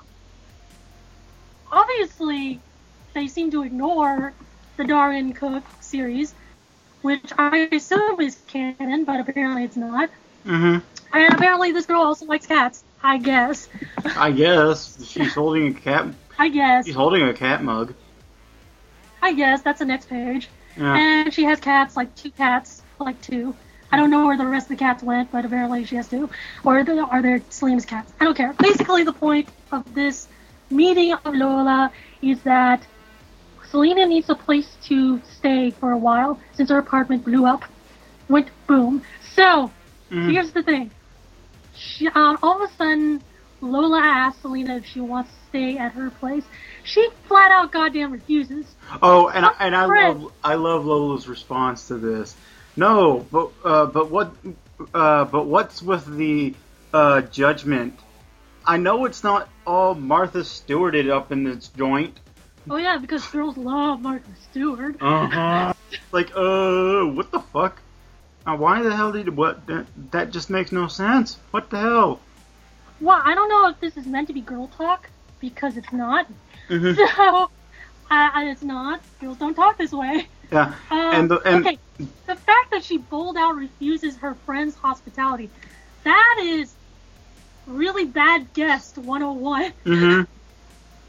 obviously, they seem to ignore the Darwin Cook series, which I assume is canon, but apparently it's not. Mm-hmm. And apparently this girl also likes cats. I guess. I guess she's holding a cat. I guess. She's holding a cat mug. I guess. That's the next page. Yeah. And she has cats, like two cats, like two. I don't know where the rest of the cats went, but apparently she has two. Or the, are there Selena's cats? I don't care. Basically, the point of this meeting of Lola is that Selena needs a place to stay for a while since her apartment blew up. Went boom. So, Mhm. here's the thing. She, um, all of a sudden, Lola asks Selena if she wants to stay at her place. She flat out goddamn refuses. Oh, and I, and I Fred. love I love Lola's response to this. No, but uh, but what uh, but what's with the uh, judgment? I know it's not all Martha Stewarted up in this joint. Oh yeah, because girls love Martha Stewart. Uh huh. Like, uh, what the fuck? Now, why the hell did what? That, that just makes no sense. What the hell? Well, I don't know if this is meant to be girl talk, because it's not. Mhm. So, uh, it's not. Girls don't talk this way. Yeah, Um, and the and okay, the fact that she bold out refuses her friend's hospitality, that is really bad guest one oh one. mhm.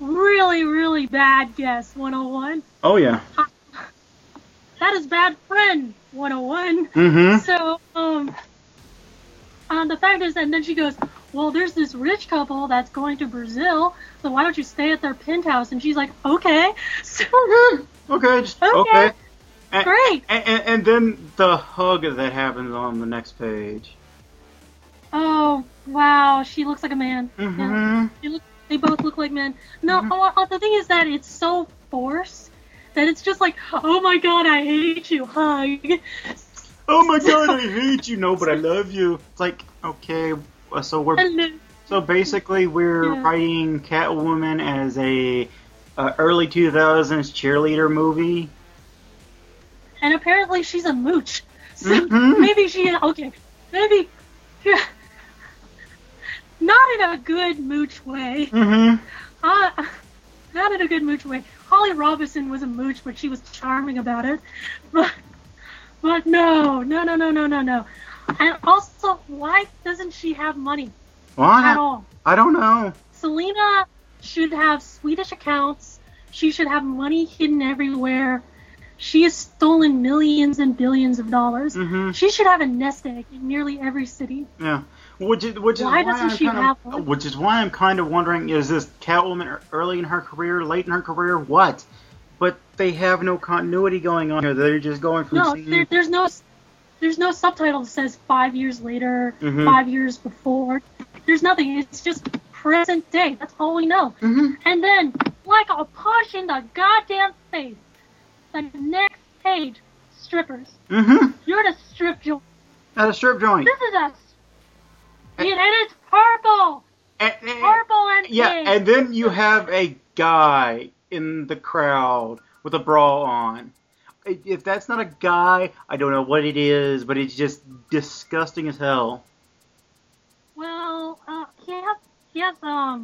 really, really bad guess, one oh one. Oh, yeah. Uh, that is bad friend, one oh one. Mm-hmm. So, um, uh, the fact is, and then she goes, well, there's this rich couple that's going to Brazil, so why don't you stay at their penthouse? And she's like, okay. So, Okay. Okay. Just, Okay. okay. And, Great. And, and, and then the hug that happens on the next page. oh, wow, she looks like a man. Mm-hmm. Yeah. They, look, they both look like men. No, oh, oh, the thing is that it's so forced that it's just like, oh my god, I hate you, hug. Oh my god, I hate you. No, but I love you. It's like, okay, uh, so we're And then, so basically we're Yeah. writing Catwoman as a uh, early two thousands cheerleader movie. and apparently she's a mooch. So Mhm. maybe she, okay, maybe, not in a good mooch way. Mm-hmm. Uh, not in a good mooch way. Holly Robinson was a mooch, but she was charming about it. But, but no, no, no, no, no, no, no. And also, why doesn't she have money Why? at all? I don't know. Selena should have Swedish accounts. She should have money hidden everywhere. She has stolen millions and billions of dollars. Mm-hmm. She should have a nest egg in nearly every city. Yeah. Which is which is Why why, doesn't I'm she kind have of, one? which is why I'm kind of wondering: is this Catwoman early in her career, late in her career, what? But they have no continuity going on here. They're just going from No, scene- there, there's no, there's no subtitle that says five years later, Mhm. five years before. There's nothing. It's just present day. That's all we know. Mhm. And then, like a punch in the goddamn face, the next page, strippers. Mhm. You're at a strip joint. At a strip joint. This is a, and it's purple, And- and- purple and yeah, pink. and then you have a guy in the crowd with a bra on. If that's not a guy, I don't know what it is, but it's just disgusting as hell. Well, uh, he has, he has, um,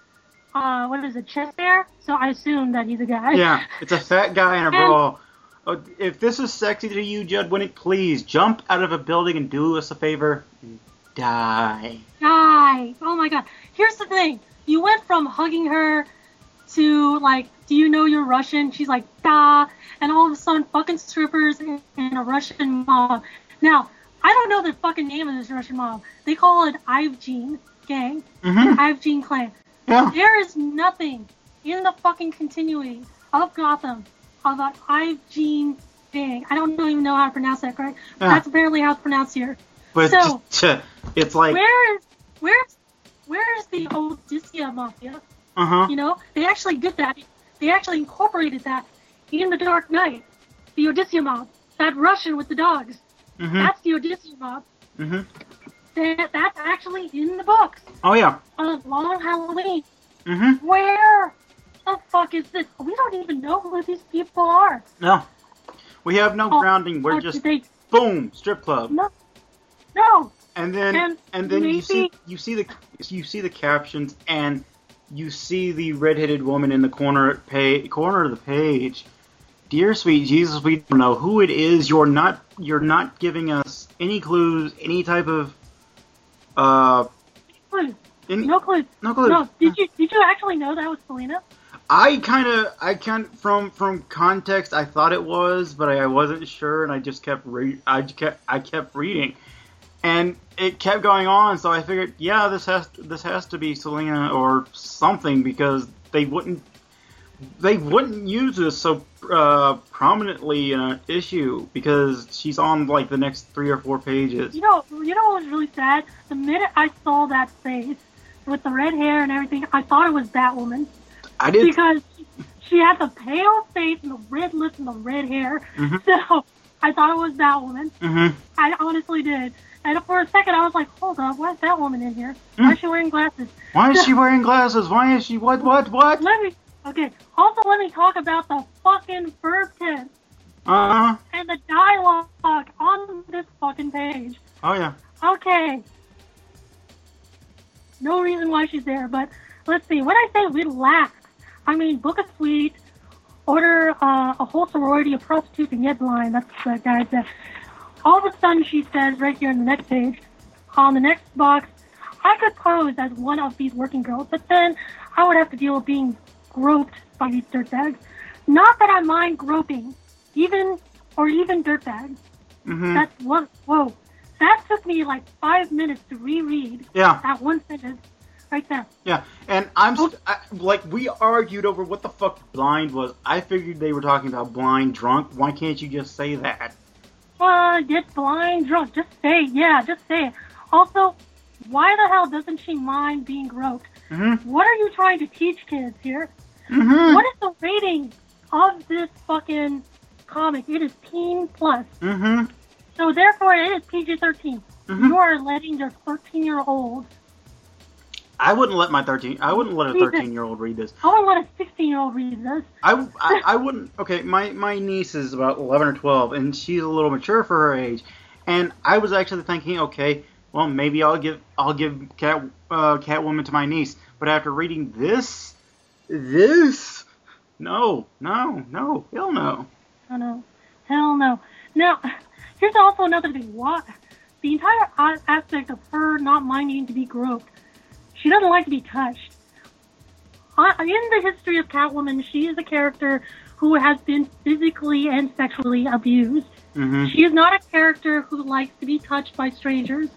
uh, what is it, chest hair? So I assume that he's a guy. Yeah, it's a fat guy in a And- bra. Oh, if this is sexy to you, Judd Winnick, please jump out of a building and do us a favor and die. Guy. Oh my god. Here's the thing. You went from hugging her to, like, do you know you're Russian? She's like, da. And all of a sudden, fucking strippers in, in a Russian mob. Now, I don't know the fucking name of this Russian mob. They call it Ivgene Gang. Mm-hmm. Ivgene Clan. Yeah. There is nothing in the fucking continuity of Gotham about Ivgene Gang. I don't even know how to pronounce that, correct? Yeah. That's apparently how it's pronounced here. But So- just, it's like, Where is, where's, where is the Odysseia Mafia? uh-huh. You know, they actually did that. They actually incorporated that in The Dark Knight. The Odysseia mob. That Russian with the dogs. Mm-hmm. That's the Odysseia mob. Mm-hmm. That, that's actually in the books. Oh, yeah. On Long Halloween. Mm-hmm. Where the fuck is this? We don't even know who these people are. No. We have no Oh, grounding. We're or just, did they, boom, strip club. no. No. And then, And and then you maybe- see, you see the, you see the captions, and you see the redheaded woman in the corner pa- corner of the page. Dear sweet Jesus, we don't know who it is. You're not, you're not giving us any clues, any type of, uh, Clue. any, No clue. no clue. No. Did you did you actually know that was Selena? I kind of, I kind from from context, I thought it was, but I, I wasn't sure, and I just kept re- I just kept, I kept reading, and it kept going on. So I figured, yeah, this has this has to be Selena or something, because they wouldn't they wouldn't use this so uh, prominently in an issue, because she's on like the next three or four pages. You know, you know what was really sad? The minute I saw that face with the red hair and everything, I thought it was Batwoman. I did. Because she had the pale face and the red lips and the red hair. Mhm. So I thought it was Batwoman. hmm I honestly did. And for a second, I was like, hold up, why is Batwoman in here? Hmm. Why is she wearing glasses? Why is she wearing glasses? Why is she what what what? Let me, okay, also let me talk about the fucking verb tense Uh huh. and the dialogue on this fucking page. Oh yeah. Okay. No reason why she's there, but let's see. When I say relax, I mean book a suite, order uh, a whole sorority of prostitutes and get blind. That's what that guy said. All of a sudden, she says right here in the next page, on the next box, I could pose as one of these working girls, but then I would have to deal with being groped by these dirtbags. Not that I mind groping, even or even dirtbags. Mm-hmm. That's one. Whoa, that took me like five minutes to reread. Yeah. That one sentence, right there. Yeah, and I'm st- I, like we argued over what the fuck blind was. I figured they were talking about blind drunk. Why can't you just say that? Uh, get blind drunk. Just say, yeah, just say it. Also, why the hell doesn't she mind being groped? Mm-hmm. What are you trying to teach kids here? Mm-hmm. What is the rating of this fucking comic? It is teen plus. Mm-hmm. So therefore, it is P G thirteen. Mm-hmm. You are letting your thirteen-year-old. I wouldn't let my thirteen. I wouldn't let a Read this. thirteen-year-old read this. I wouldn't let a sixteen-year-old read this. I, I, I wouldn't. Okay, my my niece is about eleven or twelve, and she's a little mature for her age. And I was actually thinking, okay, well maybe I'll give I'll give Cat uh, Catwoman to my niece. But after reading this, this, no, no, no, hell no. Oh no, hell no. Now, here's also another thing. What? The entire a- aspect of her not minding to be groped. She doesn't like to be touched. Uh, in the history of Catwoman, she is a character who has been physically and sexually abused. Mm-hmm. She is not a character who likes to be touched by strangers.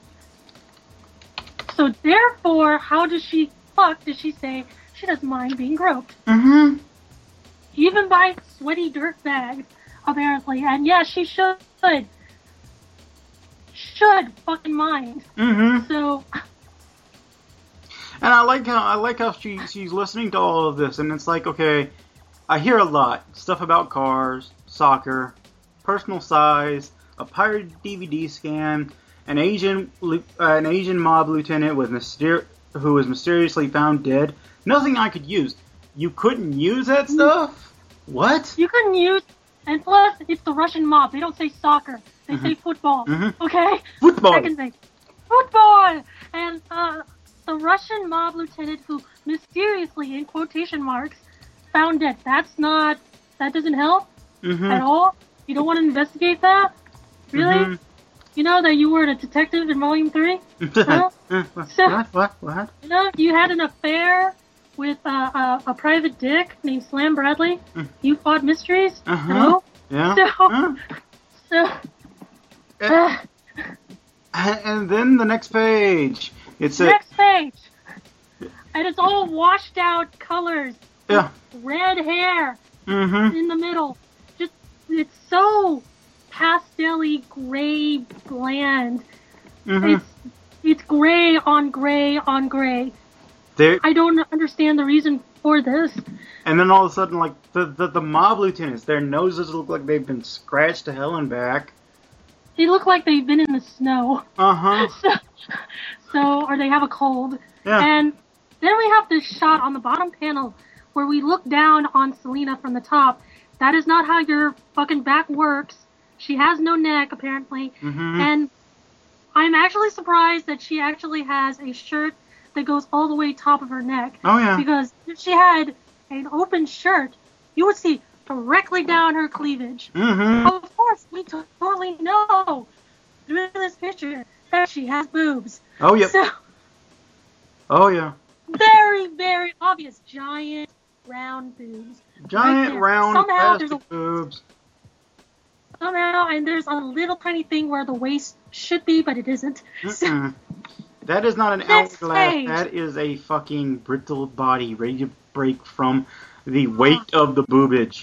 So therefore, how does she, fuck does she say she doesn't mind being groped? Mm-hmm. Even by sweaty dirtbags, apparently. And yeah, she should. Should fucking mind. Mm-hmm. So, And I like how I like how she she's listening to all of this, and it's like, okay, I hear a lot stuff about cars, soccer, personal size, a pirated D V D scan, an Asian uh, an Asian mob lieutenant with myster- who was mysteriously found dead. Nothing I could use. You couldn't use that stuff? What? you couldn't use, and plus, it's the Russian mob. They don't say soccer. They say football. Mhm. Okay? Football. Second thing. Football! And, uh, the Russian mob lieutenant who mysteriously, in quotation marks, found dead. That's not, that doesn't help Mm-hmm. at all? You don't want to investigate that? Really? Mhm. You know that you were a detective in Volume three? Huh? So- what? What? What? You know, you had an affair with uh, a, a private dick named Slam Bradley. You fought mysteries. Uh-huh. No? Yeah. So, Huh? so, Uh, uh, and then the next page. It says, next page. And it's all washed out colors. yeah. Red hair Mm-hmm. in the middle. Just, it's so pastel-y, gray, bland. Mm-hmm. It's, it's gray on gray on gray. There, I don't understand the reason for this. and then all of a sudden, like, the, the, the mob lieutenants, their noses look like they've been scratched to hell and back. They look like they've been in the snow. Uh-huh. So, so, or they have a cold. Yeah. And then we have this shot on the bottom panel where we look down on Selena from the top. That is not how your fucking back works. She has no neck, apparently. Mm-hmm. And I'm actually surprised that she actually has a shirt that goes all the way top of her neck. Oh, yeah. Because if she had an open shirt, you would see directly down her cleavage. Mm-hmm. Of course, we totally know through this picture that she has boobs. Oh, yeah. So, Oh, yeah. very, very obvious. Giant, round boobs. Giant, there. round, Somehow there's plastic a- boobs. Somehow, and there's a little tiny thing where the waist should be, but it isn't. So, Mm-mm. That is not an Next hourglass. page. That is a fucking brittle body ready to break from the weight of the boobage.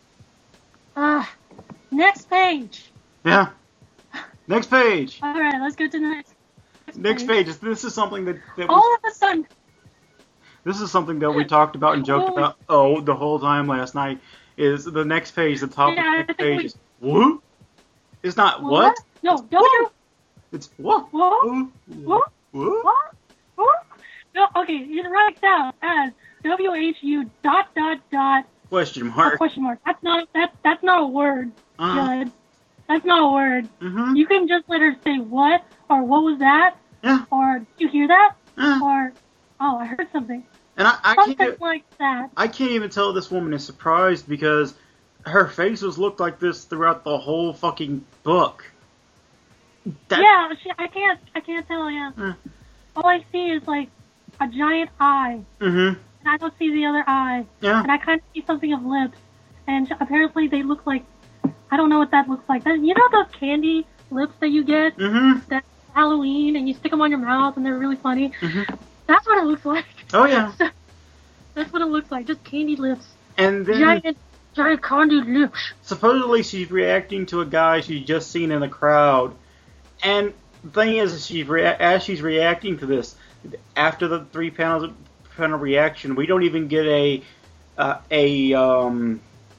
uh, next page. Yeah. Next page. All right, let's go to the next. Next page. This is something that, that we, All of a sudden, this is something that we talked about and joked Holy- about oh the whole time last night. Is the next page, the top Yeah, I of the next think page we- is what? It's not what? No, W. It's what? What? What? What? What? What? What? No, okay, it writes down as W H U dot dot dot Question or mark. question mark. That's not that that's not a word, Uh-huh. Judd. That's not a word. Mm-hmm. You can just let her say what or what was that Yeah. or did you hear that Uh, or oh I heard something and I, I something can't. like that. I can't even tell this woman is surprised because her face was looked like this throughout the whole fucking book. That, Yeah, she, I can't I can't tell. Yeah, Uh. all I see is like a giant eye Mm-hmm. and I don't see the other eye. Yeah. And I kind of see something of lips. And apparently they look like, I don't know what that looks like. That, you know those candy lips that you get? Mm-hmm. That's Halloween, and you stick them on your mouth, and they're really funny. Mm-hmm. That's what it looks like. Oh, yeah. That's what it looks like, just candy lips. And then, Giant, giant conduit lips. supposedly she's reacting to a guy she's just seen in the crowd. And the thing is, she's rea- as she's reacting to this, after the three panels panel reaction, we don't even get a uh, a um,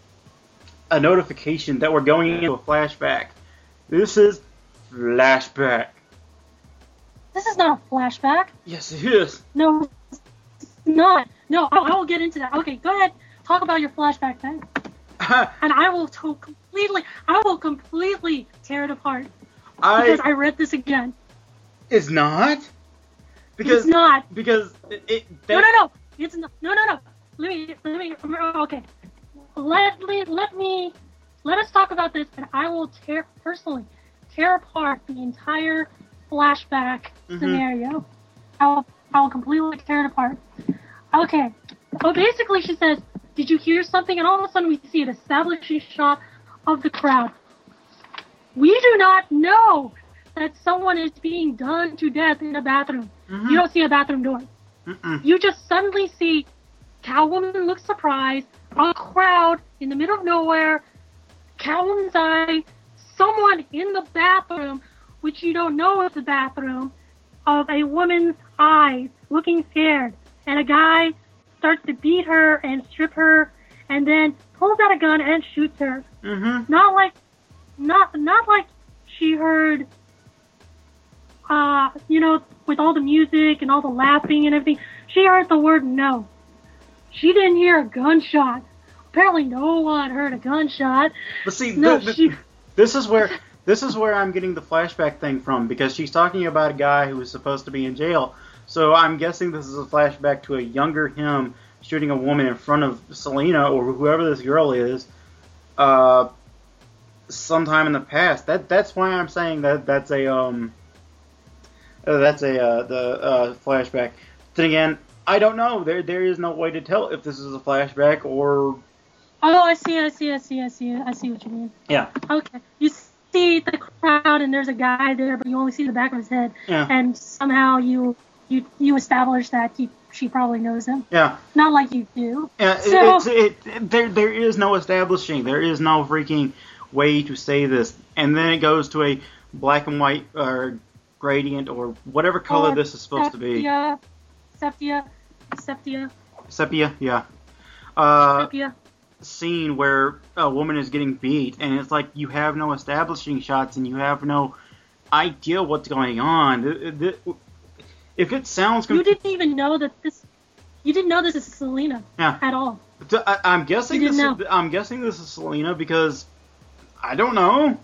a notification that we're going into a flashback. This is flashback. This is not a flashback. Yes, it is. No, it's not. No, I, I will get into that. Okay, go ahead. Talk about your flashback then. And I will to- completely, I will completely tear it apart. Because I, I read this again. it's not because It's not. because it, it that, No, no, no. It's not. No, no, no. Let me, let me, okay. Let me, let me, let us talk about this, and I will tear, personally, tear apart the entire flashback Mhm. scenario. I will, I will completely tear it apart. Okay. Oh, basically she says, did you hear something? And all of a sudden we see an establishing shot of the crowd. We do not know that someone is being done to death in a bathroom. Mhm. You don't see a bathroom door. Mm-mm. You just suddenly see Catwoman looks surprised, a crowd in the middle of nowhere, Catwoman's eye, someone in the bathroom, which you don't know is the bathroom, of a woman's eyes, looking scared, and a guy starts to beat her and strip her, and then pulls out a gun and shoots her. Mm-hmm. Not like, not not like she heard, uh, you know, with all the music and all the laughing and everything. She heard the word no. She didn't hear a gunshot. Apparently, no one heard a gunshot. But see, No, th- th- she. this is where this is where I'm getting the flashback thing from, because she's talking about a guy who was supposed to be in jail. So I'm guessing this is a flashback to a younger him shooting a woman in front of Selena or whoever this girl is, uh, sometime in the past. That that's why I'm saying that that's a um, uh, that's a uh, the uh, flashback. Then again, I don't know. There there is no way to tell if this is a flashback or Oh, I see, I see, I see, I see, I see what you mean. yeah. Okay, you see the crowd and there's a guy there, but you only see the back of his head, Yeah. and somehow you you you establish that he she probably knows him. Yeah. Not like you do. Yeah, So- it, it's, it, there, there is no establishing. There is no freaking way to say this. And then it goes to a black and white uh, gradient or whatever color Or this is supposed to be. Sepia, sepia, sepia, Sepia, yeah. Uh, sepia. scene where a woman is getting beat, and it's like you have no establishing shots and you have no idea what's going on. Th- th- If it sounds... You conf- didn't even know that this. You didn't know this is Selena Yeah. at all. Th- I, I'm guessing You this. didn't Is, I'm guessing this is Selena because I don't know.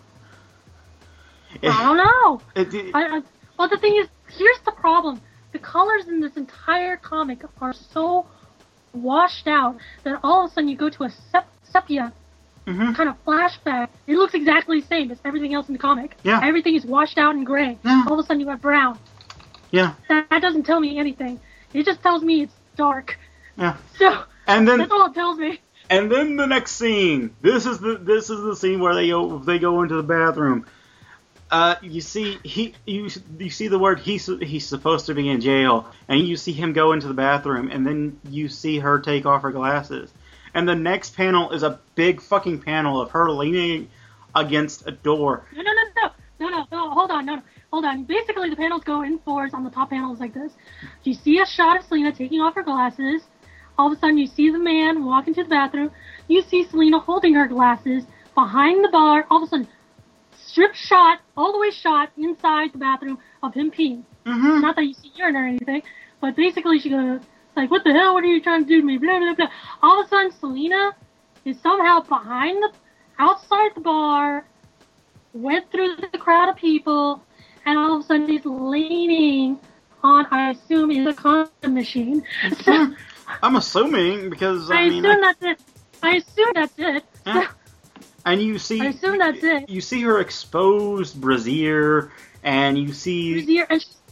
I don't know. It, it, I, I, well, the thing is, here's the problem. The colors in this entire comic are so washed out that all of a sudden you go to a sep- sepia mhm. kind of flashback. It looks exactly the same as everything else in the comic. Yeah. Everything is washed out in gray. Yeah. All of a sudden you have brown. Yeah, That, that doesn't tell me anything. It just tells me it's dark. yeah. So And then that's all it tells me. and then the next scene. This is the this is the scene where they go they go into the bathroom. Uh, you see he you you see the word he's he's supposed to be in jail, and you see him go into the bathroom, and then you see her take off her glasses. And the next panel is a big fucking panel of her leaning against a door. No, no, no, no, no, no, no. Hold on, no, no, hold on. Basically, the panels go in fours. On the top panel is like this. You see a shot of Selena taking off her glasses. All of a sudden, you see the man walk into the bathroom. You see Selena holding her glasses behind the bar. All of a sudden, strip shot, all the way shot inside the bathroom of him peeing. Mm-hmm. Not that you see urine or anything, but basically she goes, like, what the hell, what are you trying to do to me, blah, blah, blah. All of a sudden, Selena is somehow behind the, outside the bar, went through the crowd of people, and all of a sudden is leaning on, I assume, is a condom machine. So, I'm assuming because I, I mean, assume I- that's it. I assume that's it. Yeah. and you see I assume that's it. you see her exposed brassiere, and you see Brazier, and, she,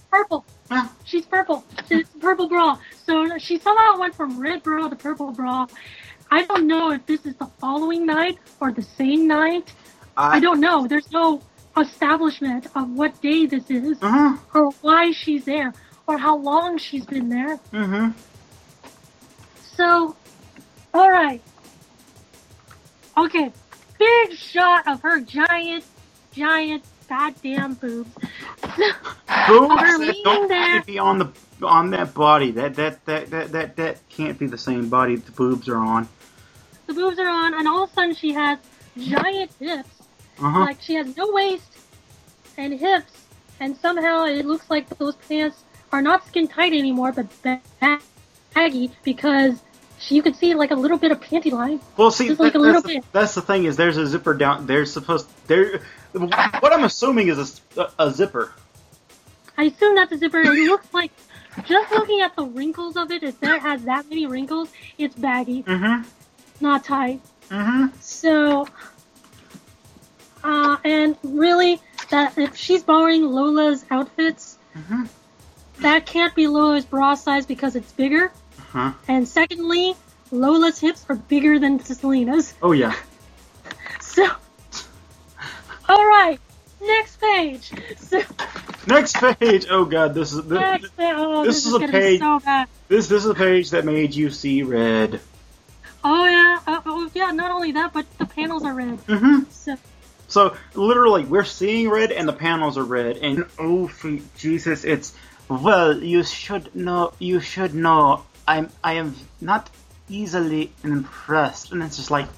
purple. Huh? She's purple. She's purple bra. So she somehow went from red bra to purple bra. I don't know if this is the following night or the same night. I, I don't know. There's no establishment of what day this is Uh-huh. or why she's there or how long she's been there. Mm-hmm. So, all right. Okay, big shot of her giant, giant, goddamn boobs. Boobs Her that leaning don't there. need to be on the on that body. That that, that that that that can't be the same body the boobs are on. The boobs are on, and all of a sudden she has giant hips. Uh-huh. Like she has no waist and hips, and somehow it looks like those pants are not skin tight anymore, but baggy because she, you can see like a little bit of panty line. Well, see, Just that, like a that's, little the, bit. that's the thing is there's a zipper down. There's supposed there. What I'm assuming is a, a zipper. I assume that's a zipper. It looks like, just looking at the wrinkles of it, if there has that many wrinkles, it's baggy, Mm-hmm. not tight. Mm-hmm. So, uh, and really, that if she's borrowing Lola's outfits, Mm-hmm. that can't be Lola's bra size because it's bigger. Huh? And secondly, Lola's hips are bigger than Selena's. Oh yeah. So, all right, next page. So, Next page. Oh god, this is this, next page. Oh, this this, is is a gonna page- be so bad. this this is a page that made you see red. Oh yeah, uh, oh yeah. Not only that, but the panels are red. Mm-hmm. So, So literally, we're seeing red, and the panels are red, and oh sweet Jesus, it's well. You should know. You should know. I'm. I am not easily impressed, and it's just like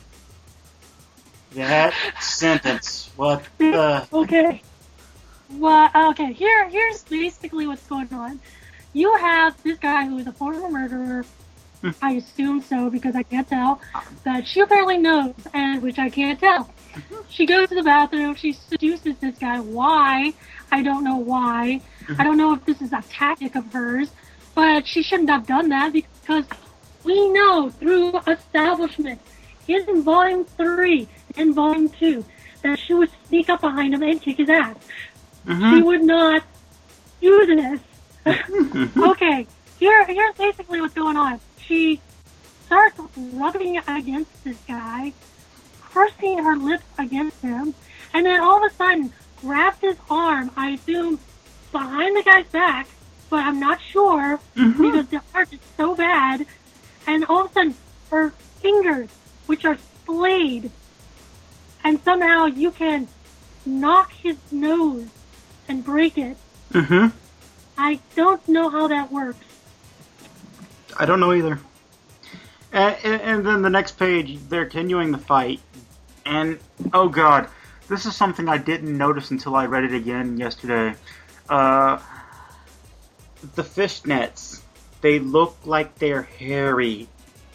that sentence. What the? okay. Well, okay. Here, here's basically what's going on. You have this guy who is a former murderer. Hmm. I assume so because I can't tell. That she apparently knows, and which I can't tell. She goes to the bathroom. She seduces this guy. Why? I don't know why. I don't know if this is a tactic of hers, but she shouldn't have done that because we know through establishment in volume three and volume two that she would sneak up behind him and kick his ass. Mhm. She would not do this. Okay, here, here's basically what's going on. She starts rubbing against this guy, pursing her lips against him, and then all of a sudden grabs his arm, I assume, behind the guy's back, but I'm not sure Mhm. because the art is so bad, and all of a sudden her fingers, which are splayed, and somehow you can knock his nose and break it. Mm-hmm. I don't know how that works. I don't know either. And, and, and then the next page, they're continuing the fight, and oh god, this is something I didn't notice until I read it again yesterday. Uh, the fishnets, they look like they're hairy.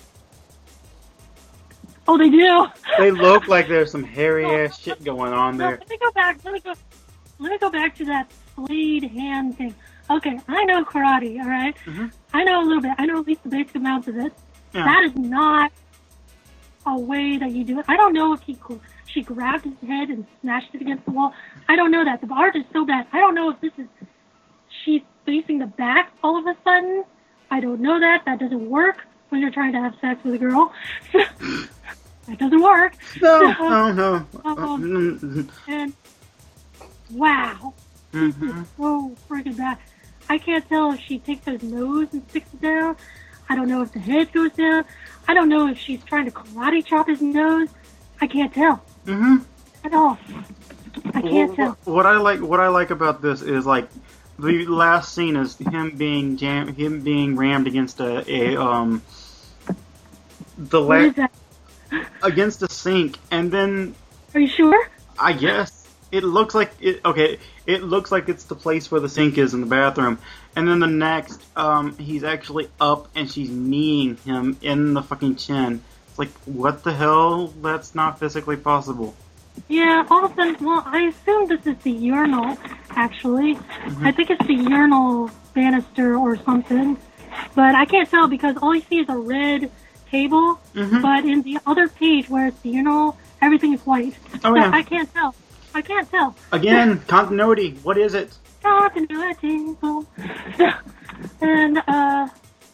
Oh, they do. They look like there's some hairy ass shit going on No, there. let me go back. Let me go. Let me go back to that splayed hand thing. Okay, I know karate. All right? Mhm. I know a little bit. I know at least the basic amounts of it. Yeah. That is not a way that you do it. I don't know if he she grabbed his head and smashed it against the wall. I don't know that. The art is so bad. I don't know if this is she's facing the back all of a sudden. I don't know that. That doesn't work when you're trying to have sex with a girl. That doesn't work. No, no, no. Um, And wow, Mhm. so freaking bad. I can't tell if she takes his nose and sticks it down. I don't know if the head goes down. I don't know if she's trying to karate chop his nose. I can't tell Mhm. at all. I can't What, tell. what I like, what I like about this is like the last scene is him being jam, him being rammed against a, a um the What la- is that? against a sink, and then Are you sure? I guess it looks like it. Okay, it looks like it's the place where the sink is in the bathroom, and then the next, um, he's actually up and she's kneeing him in the fucking chin. It's like, what the hell? That's not physically possible. Yeah, all of a sudden, well, I assume this is the urinal, actually. I think it's the urinal banister or something. But I can't tell because all you see is a red table, Mhm. but in the other page where it's the urinal, everything is white. Oh, So yeah. I can't tell. I can't tell. Again, continuity. What is it? continuity. Boom. And, uh,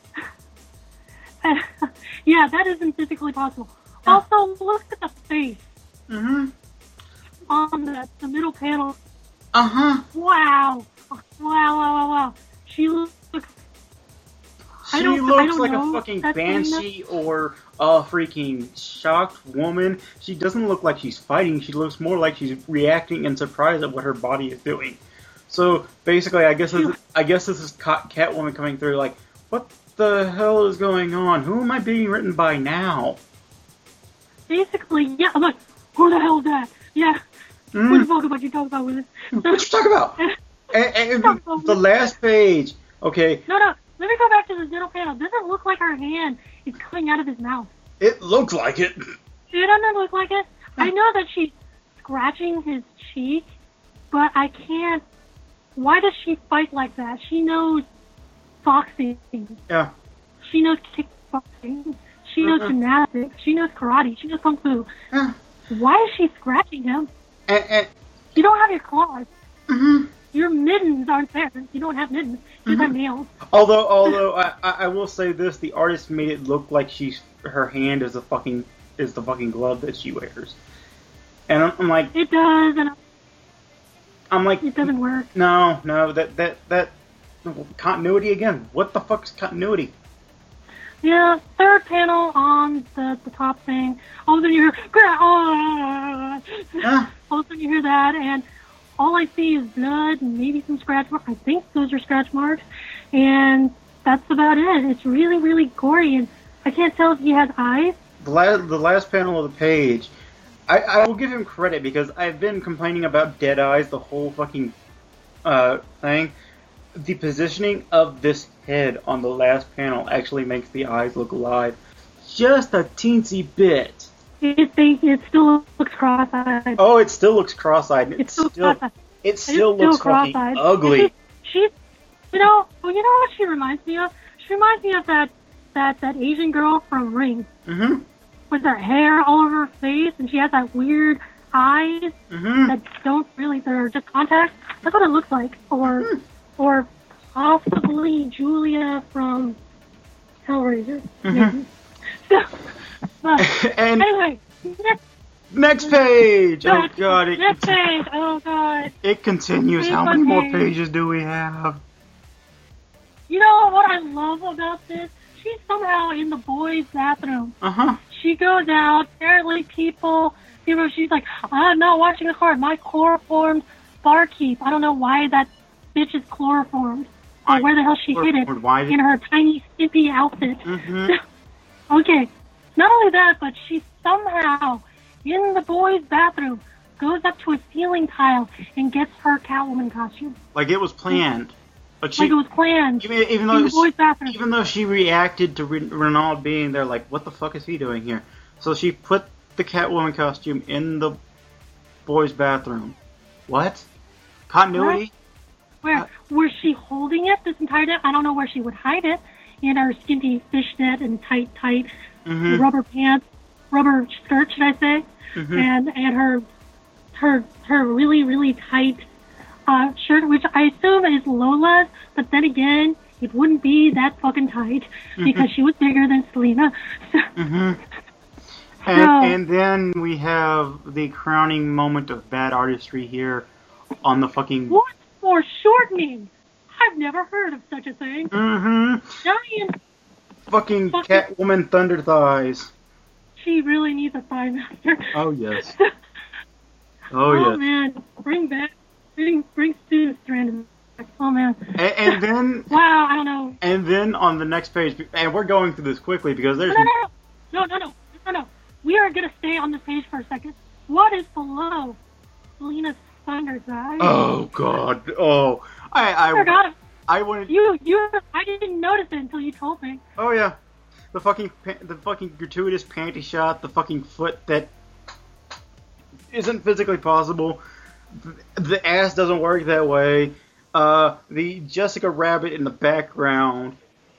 yeah, that isn't physically possible. Also, look at the face Mm-hmm. on the, the middle panel. Uh-huh. Wow. Wow, wow, wow, wow. She looks... She I don't- I looks don't like know. a fucking That's banshee or a freaking shocked woman. She doesn't look like she's fighting. She looks more like she's reacting in surprise at what her body is doing. So basically, I guess this is, I guess this is Cat- Catwoman coming through. Like, what the hell is going on? Who am I being written by now? Basically, yeah, I'm like, who the hell is that? Yeah. Mm. What the fuck about you talking about with it? What you talking about? and, and the last page. Okay, No, no. Let me go back to this middle panel. Doesn't look like her hand is coming out of his mouth. it looks like it. It doesn't look like it. I know that she's scratching his cheek, but I can't. Why does she fight like that? She knows boxing. Yeah. She knows kickboxing. She knows Uh-uh. gymnastics. She knows karate. She knows kung fu. Yeah. Why is she scratching him? And, and, You don't have your claws. mhm. Your mittens aren't there. You don't have mittens. You have nails. Although, although I, I I will say this, the artist made it look like she's her hand is the fucking is the fucking glove that she wears, and I'm, I'm like It does, and I'm like it doesn't work. no no that that that continuity again. What the fuck's continuity? Yeah, third panel on the, the top thing. All of a sudden you hear, "Gra- oh," Huh? all of a sudden you hear that, and all I see is blood and maybe some scratch marks. I think those are scratch marks, and that's about it. It's really, really gory, and I can't tell if he has eyes. The last the last panel of the page, I I will give him credit because I've been complaining about dead eyes the whole fucking uh thing. The positioning of this head on the last panel actually makes the eyes look alive, just a teensy bit. It, they, it still looks cross-eyed. Oh, it still looks cross-eyed. It It's still still, cross-eyed. it It's still looks fucking cross-eyed. ugly. She's, you know, well, you know what she reminds me of? She reminds me of that, that, that Asian girl from Ring, Mm-hmm. with her hair all over her face, and she has that weird eyes Mm-hmm. that don't really, they're just contacts. That's what it looks like. Or, Mhm. or possibly Julia from Hellraiser. Mhm. maybe. But And anyway, next, next page. Oh next, god, it next page. Oh god. it continues. How many more pages do we have? You know what I love about this? She's somehow in the boys' bathroom. Uh huh. She goes out. Apparently, people, you know, she's like, I'm not watching the card. My chloroformed barkeep. I don't know why that bitch is chloroformed. Or where the hell she hid it Why did? in her tiny, skimpy outfit. Mm-hmm. Okay. Not only that, but she somehow, in the boys' bathroom, goes up to a ceiling tile and gets her Catwoman costume. Like it was planned. But she, Like it was planned. even, even in though the boys' she, bathroom. even though she reacted to Ren- Renaud being there, like, what the fuck is he doing here? So she put the Catwoman costume in the boys' bathroom. What? Continuity? Where was she holding it this entire time? I don't know where she would hide it. In her skimpy fishnet and tight, tight Mm-hmm. rubber pants, rubber skirt, should I say? Mhm. And and her her her really really tight uh, shirt, which I assume is Lola's, but then again, it wouldn't be that fucking tight because she was bigger than Selena. Mm-hmm. And, So- and then we have the crowning moment of bad artistry here on the fucking. What for shortening? I've never heard of such a thing. Mm-hmm. Giant. Fucking Fucking- Catwoman Thunder Thighs. She really needs a thigh master. Oh yes. Oh Oh yes. man, bring back, bring bring Stu Stranded back. Oh man. And, and then Wow, I don't know. and then on the next page, and we're going through this quickly because No, there's. no, no, no, no, no, no, no. We are gonna stay on this page for a second. What is below Selena's Thunder Thigh? Oh god. Oh. I I I forgot. I wanted. You, you. I didn't notice it until you told me. Oh yeah. The fucking pa- the fucking gratuitous panty shot. The fucking foot that isn't physically possible. The, the ass doesn't work that way. Uh, the Jessica Rabbit in the background.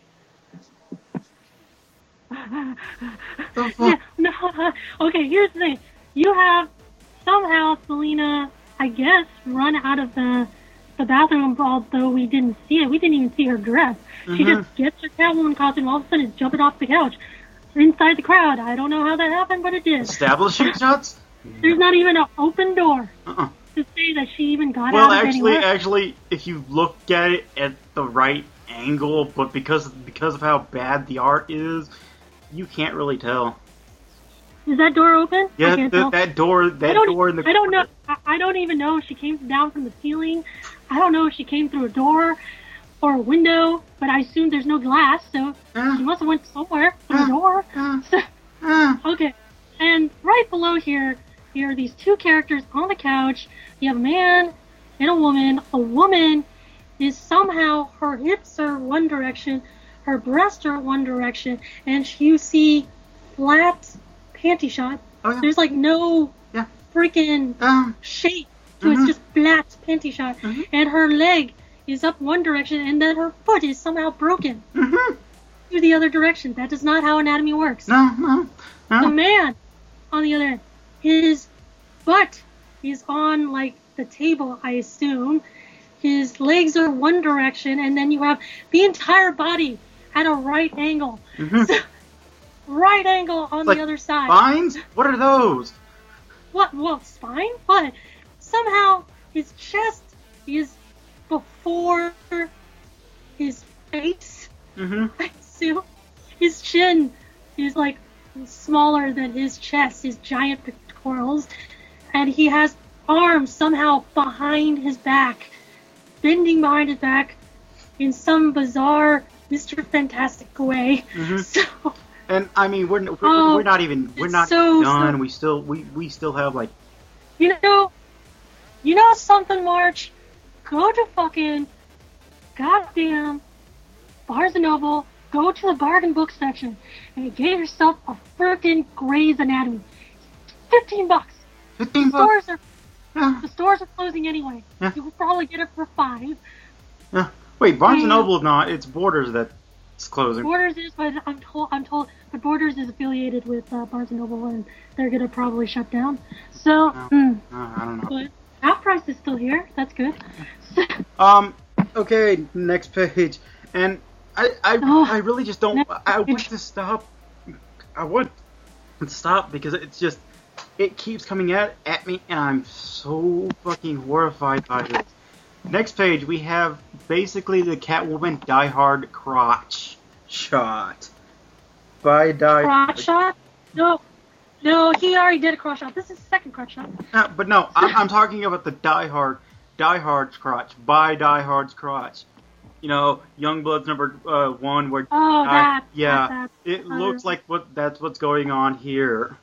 The Yeah, fuck? no. Okay, here's the thing. You have somehow Selena, I guess, run out of the the bathroom, although we didn't see it. We didn't even see her dress. Mm-hmm. She just gets her Catwoman costume, all of a sudden is jumping off the couch inside the crowd. I don't know how that happened, but it did. Establishing shots? There's not even an open door Uh-uh. to say that she even got Well, out of actually, anywhere. actually, if you look at it at the right angle, but because because of how bad the art is, you can't really tell. Is that door open? I Yeah, can't th- tell. that door, that I don't, door in the I don't know. I, I don't even know if she came down from the ceiling. I don't know if she came through a door or a window, but I assume there's no glass, so Uh, she must have went somewhere through uh, a door. uh, So, uh. okay, and right below here, here are these two characters on the couch. You have a man and a woman. A woman is somehow, her hips are one direction, her breasts are one direction, and you see flat panty shot. Oh, yeah. There's like no Yeah. freaking Um, shape, so Mhm. it's just flat panty shot. Mhm. And her leg is up one direction, and then her foot is somehow broken mhm. to the other direction. That is not how anatomy works. No, no, The no. man, on the other hand, his butt is on like the table, I assume. His legs are one direction, and then you have the entire body at a right angle. Mhm. So, right angle on Like the other side. Spines? What are those? What? Well, spine? What? Somehow his chest is before his face. Mm-hmm. I assume his chin is like smaller than his chest, his giant pectorals, and he has arms somehow behind his back, bending behind his back in some bizarre Mister Fantastic way. Mhm. So. And I mean, we're we're, Oh, we're not even we're it's not so- done. so- We still we, we still have like You know, you know something, March? Go to fucking goddamn Barnes and Noble, go to the bargain book section, and get yourself a freaking Grey's Anatomy. Fifteen bucks. fifteen The bucks. stores are Yeah. the stores are closing anyway. Yeah. You could probably get it for five. Yeah. Wait, Barnes and Yeah. Noble is not. It's Borders that's closing. Borders is, but I'm told I'm told, but Borders is affiliated with uh, Barnes and Noble, and they're gonna probably shut down. So, hmm, Uh, I don't know. but Half Price is still here. That's good. Um. Okay. Next page. And I I, Oh, I really just don't. next I want page. to stop. I want to stop because it's just it keeps coming at at me, and I'm so fucking horrified by this. Next page, we have basically the Catwoman Die Hard crotch shot by Die. Crotch shot? No, no, he already did a crotch shot. This is the second crotch shot. Uh, but no, I'm, I'm talking about the Die Hard, Die Hard's crotch by Die Hard's crotch. You know, Youngblood's number uh, one, where Oh, Die- that. yeah, that, it that, looks like what that's what's going on here.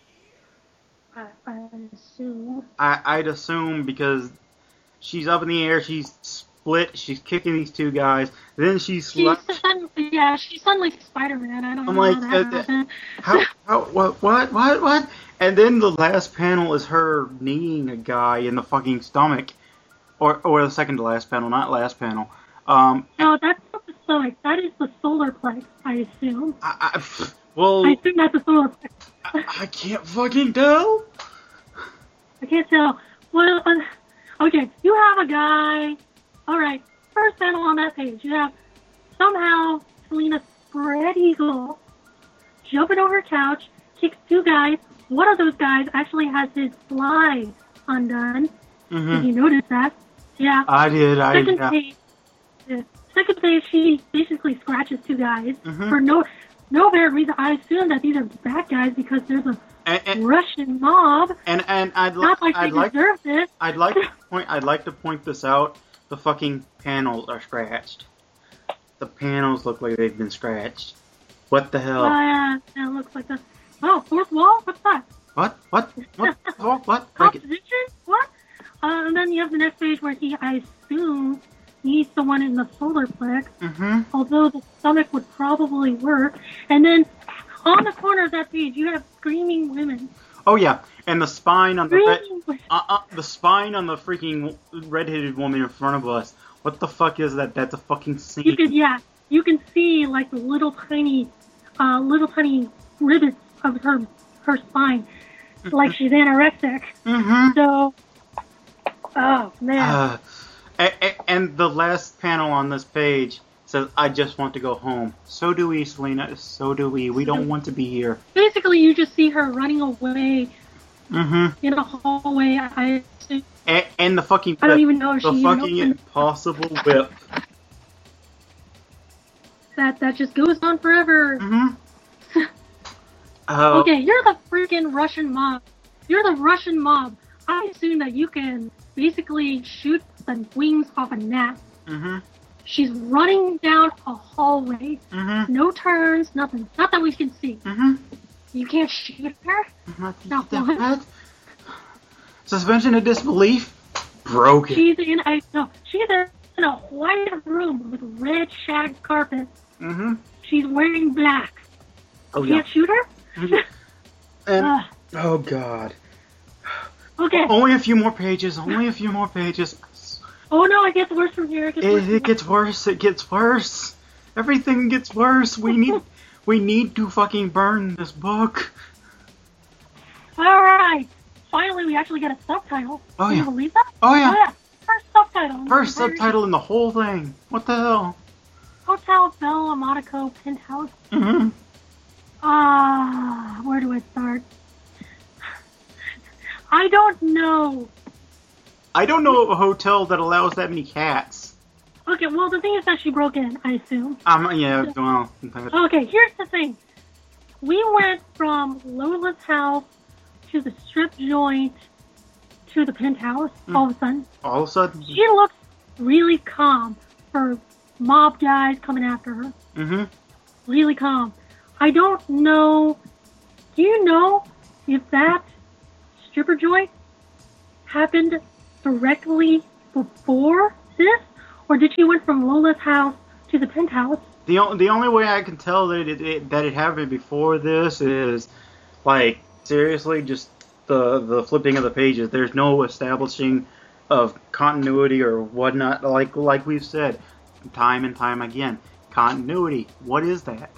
I, I assume. I, I'd assume because she's up in the air, she's split, she's kicking these two guys, then she's She's left. suddenly, yeah, she's suddenly Spider-Man. I don't I'm know like, how that uh, uh, happened. How, how, what, what, what, what? And then the last panel is her kneeing a guy in the fucking stomach. Or, or the second to last panel, not last panel. Um, No, that's not the stomach. That is the solar plex, I assume. I, I, pff, well, I assume that's the solar plex. I, I can't fucking tell. I can't tell. Well, uh, okay, you have a guy. All right, first panel on that page, you have somehow Selena spread eagle jumping over a couch, kicks two guys. One of those guys actually has his slide undone. Mm-hmm. Did you notice that? Yeah. I did, I Second yeah. page. Yeah. Second page, she basically scratches two guys Mhm. for no no apparent reason. I assume that these are bad guys because there's a And, and, Russian mob. and, and I'd, li- Not like I'd they like, deserve this. I'd like to point, I'd like to point this out. The fucking panels are scratched. The panels look like they've been scratched. What the hell? Oh, yeah, yeah, it looks like that. Oh, fourth wall? What's that? What? What? What? What? What? Break it. Composition? What? Uh, and then you have the next page where he, I assume, needs someone in the solar plex, Mm-hmm. although the stomach would probably work. And then on the corner of that page, you have screaming women. Oh yeah, and the spine on the red, Screaming women. uh, uh, the spine on the freaking red-headed woman in front of us. What the fuck is that? That's a fucking scene. You can, yeah, you can see like the little tiny, uh, little tiny rivets of her, her spine, like she's anorexic. Mm-hmm. So, oh man. Uh, And, and the last panel on this page says, "I just want to go home." So do we, Selena. So do we. We don't want to be here. Basically, you just see her running away Mm-hmm. in a hallway. I And, and the fucking whip. I don't even know if the she fucking even opened impossible whip. that. That just goes on forever. Mm-hmm. Oh. Okay, you're the freaking Russian mob. You're the Russian mob. I assume that you can basically shoot the wings off a gnat. Mm-hmm. She's running down a hallway. Mm-hmm. No turns, nothing. Not that we can see. Mm-hmm. You can't shoot her? Not That- one. what? Suspension of disbelief? Broken. She's in a no. She's in a white room with red shag carpet. Mm-hmm. She's wearing black. Oh, You yeah. can't shoot her? And, Ugh. oh, God. Okay. Only a few more pages. Only a few more pages. Oh no, it gets worse from here. It gets worse It, from it gets worse. It gets worse. Everything gets worse. We need, we need to fucking burn this book. here. Alright. Finally, we actually get a subtitle. Oh, Can yeah. you believe that? Oh, yeah. Oh, yeah. First subtitle. First Very- subtitle in the whole thing. What the hell? Hotel Bella Monaco Penthouse. Mm-hmm. Ah, where do I start? I don't know. I don't know of a hotel that allows that many cats. Okay, well, the thing is that she broke in, I assume. Um, yeah, well, Okay, here's the thing. We went from Lola's house to the strip joint to the penthouse all of a sudden. all of a sudden. She looks really calm for mob guys coming after her. Mm-hmm. Really calm. I don't know. Do you know if that stripper joint happened directly before this? Or did she went from Lola's house to the penthouse? The, o- the only way I can tell that it, it that it happened before this is, like, seriously, just the the flipping of the pages. There's no establishing of continuity or whatnot. Like like we've said, time and time again, continuity. What is that?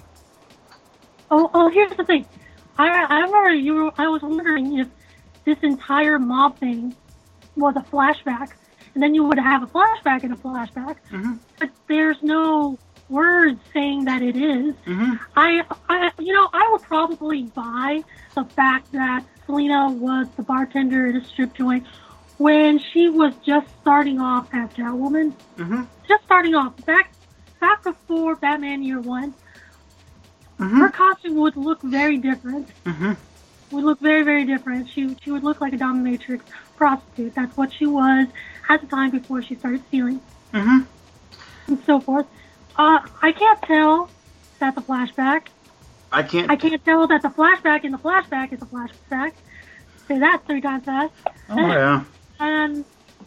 Oh, oh, here's the thing. I, I remember you. Were, I was wondering if this entire mob thing was a flashback, and then you would have a flashback and a flashback. Mm-hmm. But there's no words saying that it is. Mm-hmm. I, I, you know, I would probably buy the fact that Selena was the bartender at a strip joint when she was just starting off as Catwoman. Mm-hmm. Just starting off. Back, back before Batman Year One. Mm-hmm. Her costume would look very different. Mm-hmm. Would look very, very different. She she would look like a dominatrix prostitute. That's what she was at the time before she started stealing Mm-hmm. and so forth. Uh, I can't tell that's a flashback. I can't. I can't tell that the flashback in the flashback is a flashback. Say that three times fast. Oh yeah. And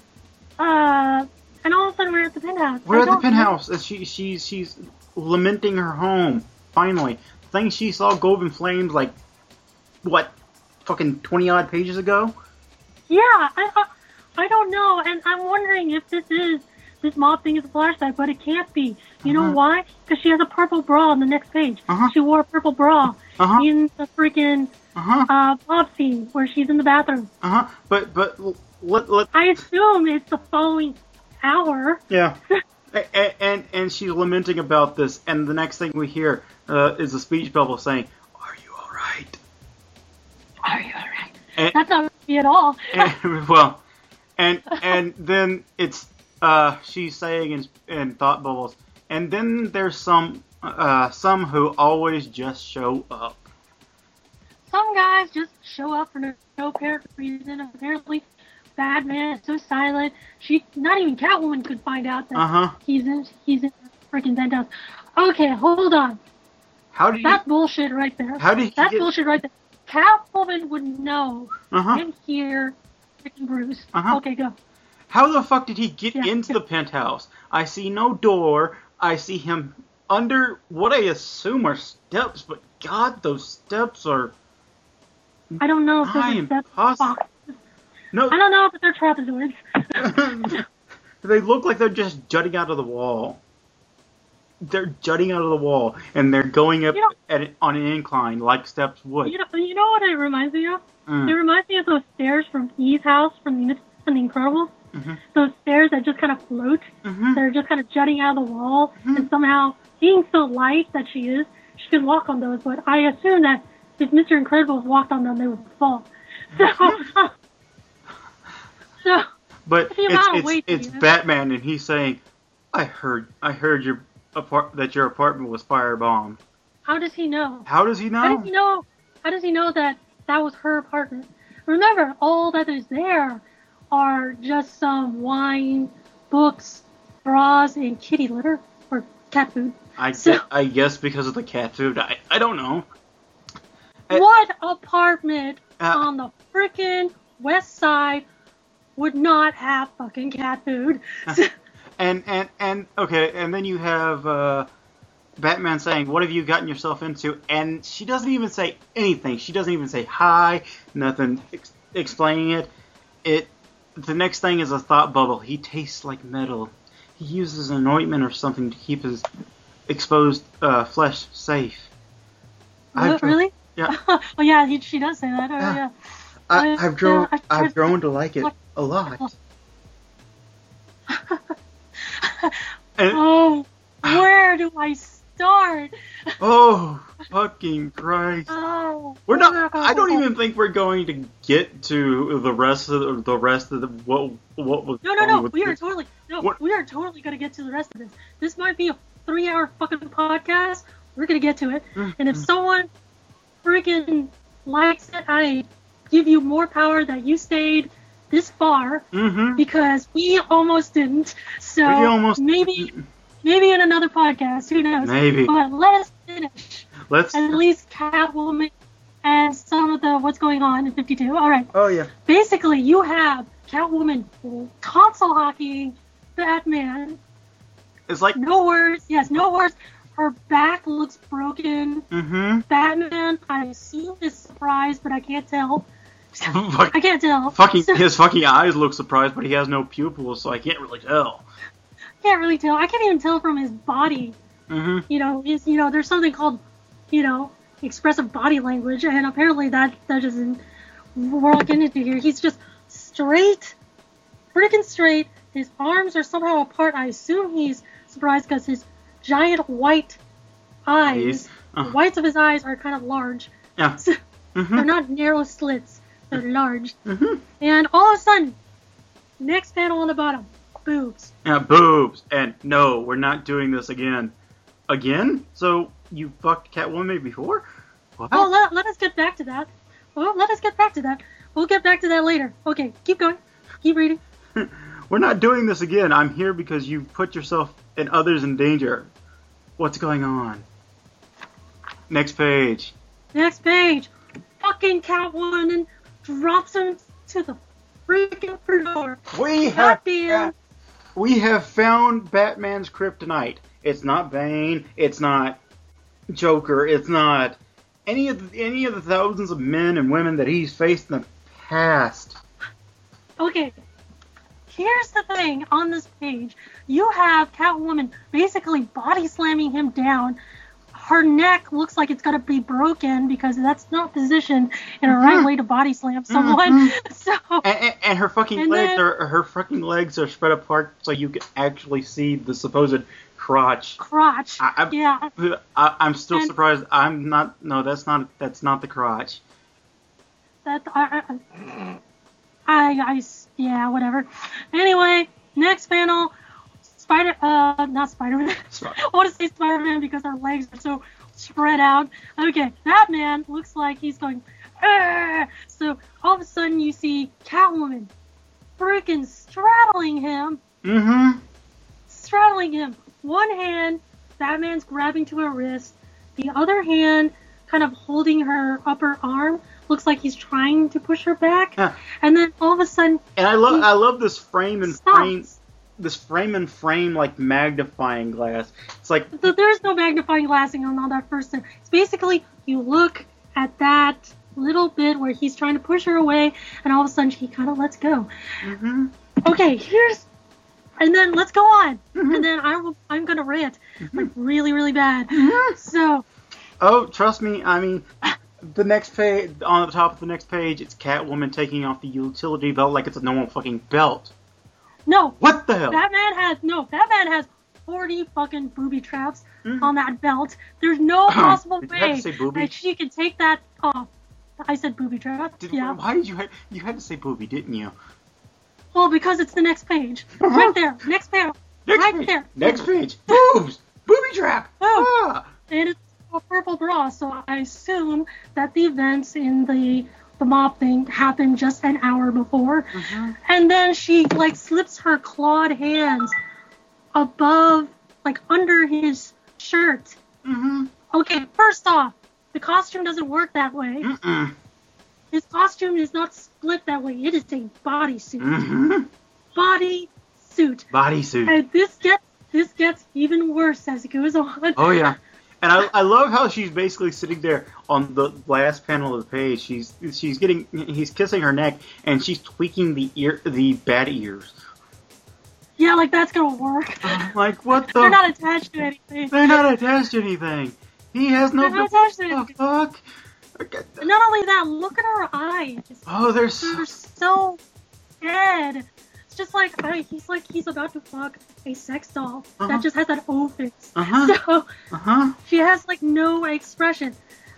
uh, and all of a sudden we're at the penthouse. We're I at the don't know. penthouse. And she she's she's lamenting her home. Finally, thing she saw go up in flames like what, fucking twenty odd pages ago. Yeah, I, I I don't know, and I'm wondering if this is this mob thing is a flashback, but it can't be. You know Uh-huh. why? Because she has a purple bra on the next page. Uh-huh. She wore a purple bra Uh-huh. in the freaking Uh huh. uh, mob scene where she's in the bathroom. Uh huh. But but l- let let I assume it's the following hour. yeah. and, and and she's lamenting about this, and the next thing we hear uh, is a speech bubble saying, "Are you all right?" Are you alright? And, That's not me at all. and, well, and and then it's uh, she's saying in, in thought bubbles, and then there's some uh, some who always just show up. Some guys just show up for no, no apparent reason. Apparently, Batman is so silent. She, not even Catwoman, could find out that Uh huh. he's in he's in the freaking penthouse. Okay, hold on. How did you? That's bullshit right there. How did he That's get? bullshit right there. Catwoman would know Uh huh. and hear freaking Bruce. Uh-huh. Okay, go. How the fuck did he get Yeah. into the penthouse? I see no door. I see him under what I assume are steps, but God, those steps are I don't know if I there's a am step poss- box. no. I don't know if they're trapezoids. They look like they're just jutting out of the wall. They're jutting out of the wall, and they're going up You know- at it, on an incline like steps would. You know, you know what it reminds me of? Mm. It reminds me of those stairs from E's house from the, from the Incredibles. Mm-hmm. Those stairs that just kind of float. Mm-hmm. They're just kind of jutting out of the wall, Mm-hmm. and somehow, being so light that she is, she could walk on those. But I assume that if Mister Incredible walked on them, they would fall. So, so But the it's amount of it's, weight it's you know? Batman, and he's saying, "I heard, I heard your apart that your apartment was firebombed." How does he know? How does he know? How does he know? How does he know that that was her apartment? Remember, all that is there are just some wine, books, bras, and kitty litter or cat food. I So- guess, I guess because of the cat food. I I don't know. Uh, What apartment Uh, on the frickin' west side would not have fucking cat food? And and and okay, and then you have uh, Batman saying, "What have you gotten yourself into?" And she doesn't even say anything. She doesn't even say hi. Nothing ex- explaining it. It. The next thing is a thought bubble. He tastes like metal. He uses an ointment or something to keep his exposed uh, flesh safe. What, I've- really? Yeah. Oh yeah, he, she does say that. Oh Yeah. yeah. I, Uh, I've grown. yeah, I- I've grown to like it a lot. And, Oh, where do I start? oh, fucking Christ! Oh, We're not. I don't even think we're going to get to the rest of the, the rest of the what what was. No, no, wrong no. with We are this. totally no. What- We are totally gonna get to the rest of this. This might be a three-hour fucking podcast. We're gonna get to it. And if someone freaking likes it, I give you more power that you stayed this far Mm-hmm. because we almost didn't. So We almost maybe, maybe in another podcast. Who knows? Maybe. But let us finish Let's. at least Catwoman and some of the what's going on in fifty-two. All right. Oh yeah. Basically, you have Catwoman console hockeying Batman. It's like. No words. Yes, no words. Her back looks broken. Mm-hmm. Batman, I assume, is surprised, but I can't tell. Fuck- I can't tell. Fucking So- his fucking eyes look surprised, but he has no pupils, so I can't really tell. can't really tell. I can't even tell from his body. Mm-hmm. You know, he's, you know, there's something called, you know, expressive body language, and apparently that that doesn't. We're not getting into here. He's just straight, freaking straight. His arms are somehow apart. I assume he's surprised because his giant white eyes, Eyes. Uh. the whites of his eyes are kind of large. Yeah. So, Mm-hmm. they're not narrow slits. They're large. Mm-hmm. And all of a sudden, next panel on the bottom, boobs. Yeah, boobs. And no, we're not doing this again. Again? So you fucked Catwoman before? What? Oh, let, let us get back to that. Well, let us get back to that. We'll get back to that later. Okay, keep going. Keep reading. We're not doing this again. I'm here because you put yourself and others in danger. What's going on? Next page. Next page. Fucking Catwoman drops him to the freaking floor. We have Goddamn. we have found Batman's kryptonite. It's not Bane. It's not Joker. It's not any of the, any of the thousands of men and women that he's faced in the past. Okay. Here's the thing on this page. You have Catwoman basically body slamming him down. Her neck looks like it's going to be broken because that's not positioned in a right way to body slam someone. So, And, and, and her fucking And legs then- are her fucking legs are spread apart so you can actually see the supposed crotch. crotch. I, I, Yeah. I, I'm still And- surprised. I'm not. No, that's not. That's not the crotch. That I, I, I, I, yeah, whatever. Anyway, next panel, Spider, uh, not Spider-Man. Sorry. I want to say Spider-Man because our legs are so spread out. Okay, Batman looks like he's going, "Arr!" So all of a sudden you see Catwoman freaking straddling him, Mm-hmm. straddling him. One hand, Batman's grabbing to her wrist. The other hand, kind of holding her upper arm. Looks like he's trying to push her back. Yeah. And then all of a sudden, And I love. he I love this frame and stops. frame. This frame and frame like magnifying glass. It's like So there's no magnifying glassing on all that first thing. It's basically you look at that little bit where he's trying to push her away, and all of a sudden he kind of lets go. mm-hmm. Okay, here's, and then let's go on, Mhm. and then I will, I'm gonna rant like really, really bad. Mhm. So Oh, trust me. I mean, the next page on the top of the next page, it's Catwoman taking off the utility belt like it's a normal fucking belt. No. What the hell? Batman has no. Batman has forty fucking booby traps Mm. on that belt. There's no possible Did you have way to say booby? that she can take that off. I said booby trap. Did, yeah. Why did you ha- you had to say booby, didn't you? Well, because it's the next page. Uh-huh. Right there. Next panel. Next right page. there. Next page. Boobs. Booby trap. Oh. Ah. And it's a purple bra, so I assume that the events in the the mob thing happened just an hour before. Mhm. And then she like slips her clawed hands above, like under his shirt. Mhm. Okay, first off, the costume doesn't work that way. Mm-mm. His costume is not split that way. It is a bodysuit. Mhm. Bodysuit. Bodysuit. And this gets this gets even worse as it goes on. Oh yeah. And I, I love how she's basically sitting there on the last panel of the page. She's she's getting he's kissing her neck and she's tweaking the ear the bat ears. Yeah, like that's gonna work. I'm like what the? They're not attached to anything. They're not attached to anything. He has no. They're not attached to the anything. fuck? And not only that, look at her eyes. Oh, they're so. They're so red. It's just like I, he's like he's about to fuck a sex doll Uh-huh. that just has that O face. Uh-huh. So Uh huh. she has like no expression.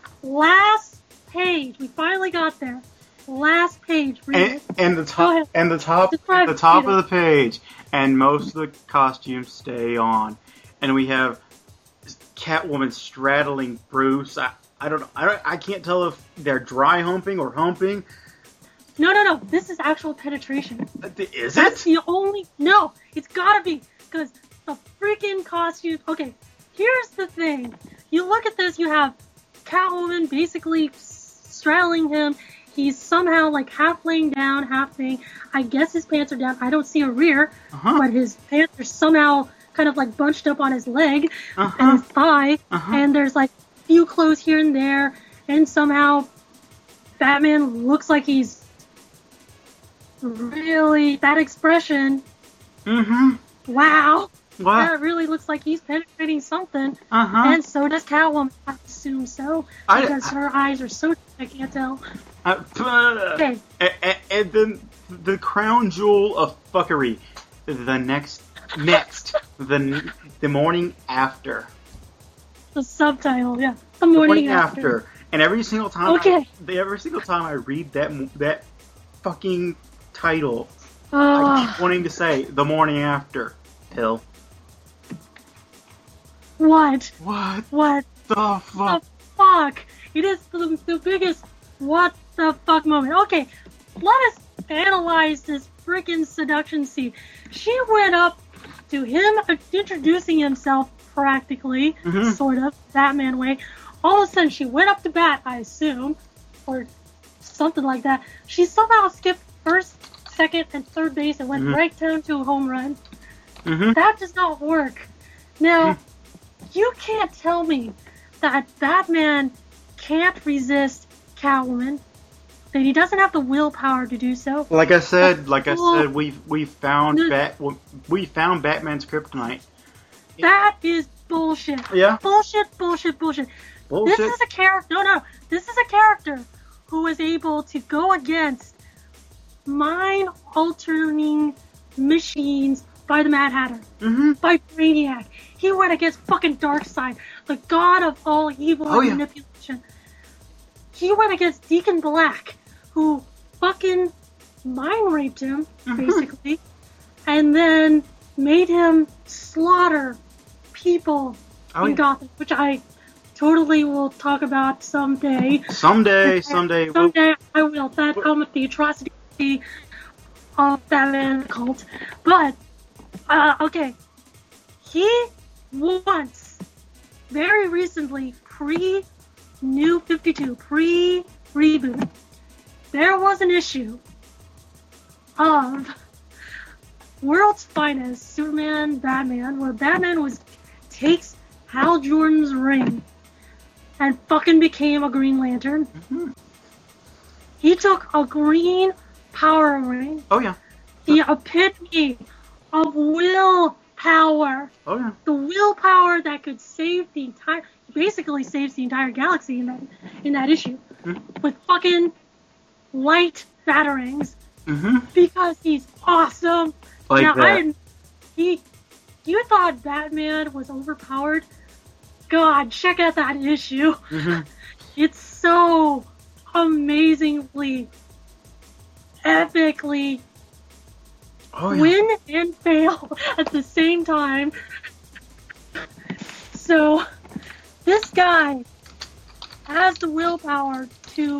Last page, we finally got there. Last page, read And, it. and the Go top ahead. and the top Describe the top it. of the page, and most of the costumes stay on, and we have Catwoman straddling Bruce. I, I don't know. I don't, I can't tell if they're dry humping or humping. No, no, no. This is actual penetration. Is That's it? the only. No, it's gotta be because the freaking costume. Okay, here's the thing. You look at this. You have Catwoman basically straddling him. He's somehow like half laying down, half thing. I guess his pants are down. I don't see a rear, Uh-huh. but his pants are somehow kind of like bunched up on his leg Uh-huh. and his thigh. Uh-huh. And there's like a few clothes here and there. And somehow Batman looks like he's really that expression. Mm-hmm. Wow. What? That really looks like he's penetrating something. Uh-huh. And so does Catwoman. I assume so. I- Because her eyes are so I can't tell. Uh, Okay. and, and then the crown jewel of fuckery, the next, next, the the morning after. The subtitle, yeah. The The morning, morning after. after. And every single time, Okay. I, every single time I read that that fucking title, I Oh, keep wanting to say the morning after. Hill. what? What What the the fuck? fuck? It is the, the biggest what the fuck moment. Okay, let us analyze this freaking seduction scene. She went up to him, uh, introducing himself practically, Mhm. sort of, Batman way. All of a sudden, she went up to bat, I assume, or something like that. She somehow skipped first, second, and third base and went Mhm. right down to a home run. Mm-hmm. That does not work. Now, you can't tell me that Batman can't resist Catwoman, that he doesn't have the willpower to do so. Like I said, like I Well, said, we we found the- Bat we found Batman's kryptonite. That is bullshit. Yeah. Bullshit, bullshit, bullshit. Bullshit. This is a character. No, no. This is a character who is able to go against mind-altering machines by the Mad Hatter, Mm-hmm. by Brainiac. He went against fucking Darkseid, the god of all evil Oh, and yeah. manipulation. He went against Deacon Black, who fucking mind raped him, Mhm. basically, and then made him slaughter people Oh, in yeah. Gotham, which I totally will talk about someday. Someday, someday, we'll, Someday I will. That um, with the atrocity of Batman cult. But, uh, okay. He once, very recently, pre-New fifty-two, pre-reboot, there was an issue of World's Finest, Superman, Batman, where Batman was takes Hal Jordan's ring and fucking became a Green Lantern. Mhm. He took a green power ring, Oh yeah. the epitome of willpower, Oh yeah. the willpower that could save the entire, basically saves the entire galaxy in that in that issue, Mhm. with fucking light batarangs Mm-hmm. because he's awesome. Like now, that. I didn't, he, you thought Batman was overpowered? God, check out that issue. Mm-hmm. It's so amazingly, epically Oh, yeah. win and fail at the same time. So, this guy has the willpower to.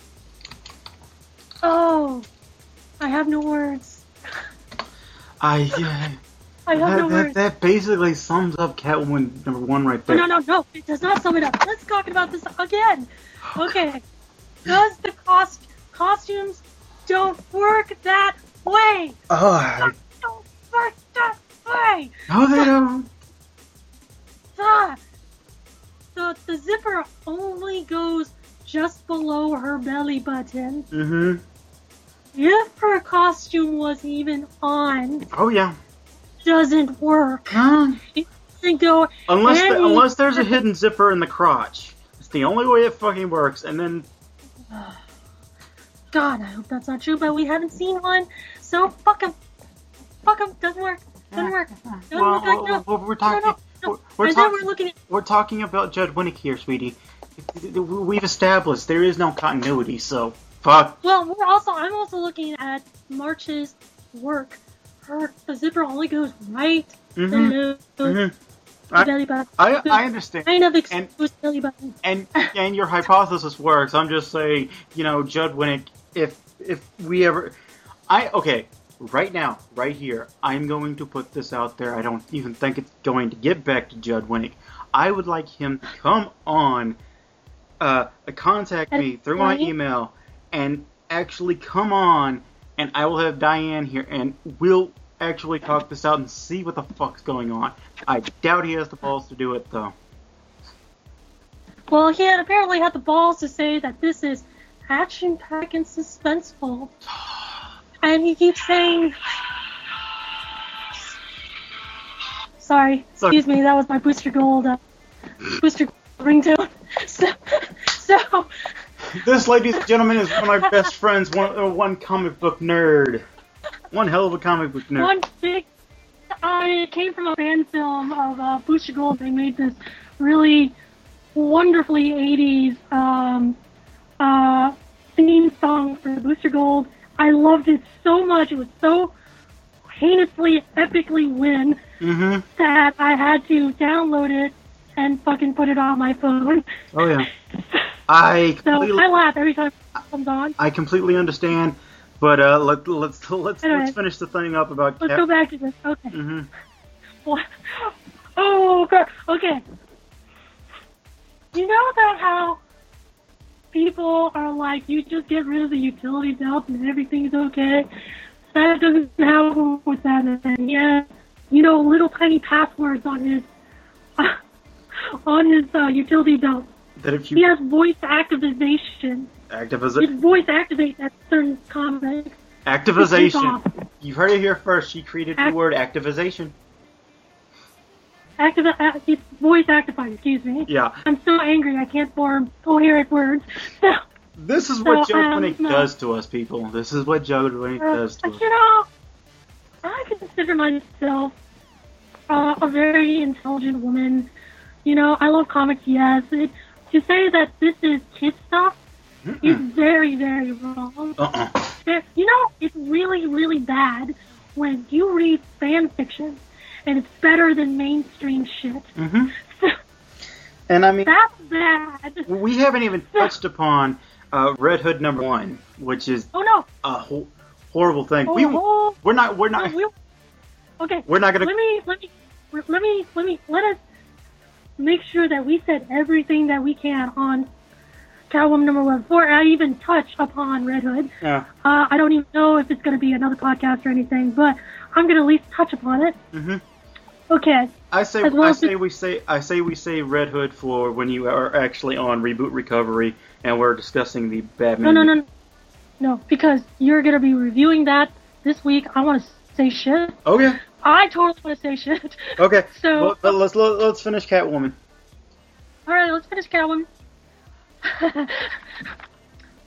Oh, I have no words. I, yeah. I have that, no that, words. that basically sums up Catwoman number one right Oh, there. no, no, no. It does not sum it up. Let's talk about this again. Okay. Does the cost costumes don't work that way? Oh, Don't work that way. no, they don't. The, the, the zipper only goes just below her belly button. Mm-hmm. If her costume was even on, Oh, yeah. doesn't work. Huh? It doesn't go Unless the, any- unless there's a hidden zipper in the crotch. It's the only way it fucking works. And then, God, I hope that's not true, but we haven't seen one, so fuck him. Fuck him. Doesn't work. Doesn't work. Doesn't well, work like no. well, we're No, talking. no, no. We're, we're And then talking. we're looking at. We're talking about Judd Winnick here, sweetie. We've established there is no continuity, so fuck. Well, we're also. I'm also looking at March's work. Her the zipper only goes right Mhm. below Mhm. the I- belly button. I I understand. Kind of And- exposed belly button. and and your hypothesis works. I'm just saying, you know, Judd Winnick. If if we ever, I okay, right now, right here, I'm going to put this out there. I don't even think it's going to get back to Judd Winnick. I would like him to come on, uh, contact me through my Right. email, and actually come on, and I will have Diane here, and we'll actually talk this out and see what the fuck's going on. I doubt he has the balls to do it though. Well, he had apparently had the balls to say that this is action-packed and suspenseful. And he keeps saying... Sorry, Sorry. excuse me, that was my Booster Gold, uh, Booster Gold ringtone. So, so, This, ladies and gentlemen, is one of my best friends, one uh, one comic book nerd. One hell of a comic book nerd. one big... Uh, it came from a fan film of uh, Booster Gold. They made this really wonderfully eighties um, uh, theme song for Booster Gold. I loved it so much. It was so heinously, epically win Mm-hmm. that I had to download it and fucking put it on my phone. Oh yeah. I So completely, I laugh every time it comes on. I completely understand, but uh, let let's let's Anyway. let's finish the thing up about Let's Cat. go back to this. Okay. Mm-hmm. What? Oh, okay. okay. You know about how people are like, you just get rid of the utility belt and everything's okay? That doesn't happen with that. And yeah, you know, little tiny passwords on his on his uh, utility belt. That if He you has voice activation. activize It voice activates at certain comics. activization, you heard it here first. She created the Act- word activization. Activa- uh, it's voice actified, excuse me. Yeah. I'm so angry I can't form coherent words. So, This is what So, Judd um, Winnick no. does to us, people. This is what Judd Winnick uh, does to us. but you know, I consider myself uh, a very intelligent woman. You know, I love comics, yes. It, to say that this is kid stuff is very, very wrong. Uh-uh. There- You know, it's really, really bad when you read fan fiction and it's better than mainstream shit. Mm-hmm. And I mean, That's bad. we haven't even touched upon uh, Red Hood number one, which is Oh no. a ho- horrible thing. Oh, we oh, we're not we're no, not we- okay. we're not gonna. Let me, let me, let me, let me, let us make sure that we said everything that we can on Catwoman number one before I even touch upon Red Hood. Yeah. Uh, I don't even know if it's going to be another podcast or anything, but I'm going to at least touch upon it. Mhm. Okay. I say As well I as say the- we say I say we say Red Hood for when you are actually on Reboot Recovery and we're discussing the No, Batman. no, no, no. No, because you're going to be reviewing that this week. I want to say shit. Okay. I totally want to say shit. Okay. So- well, but let's let, let's finish Catwoman. All right, let's finish Catwoman.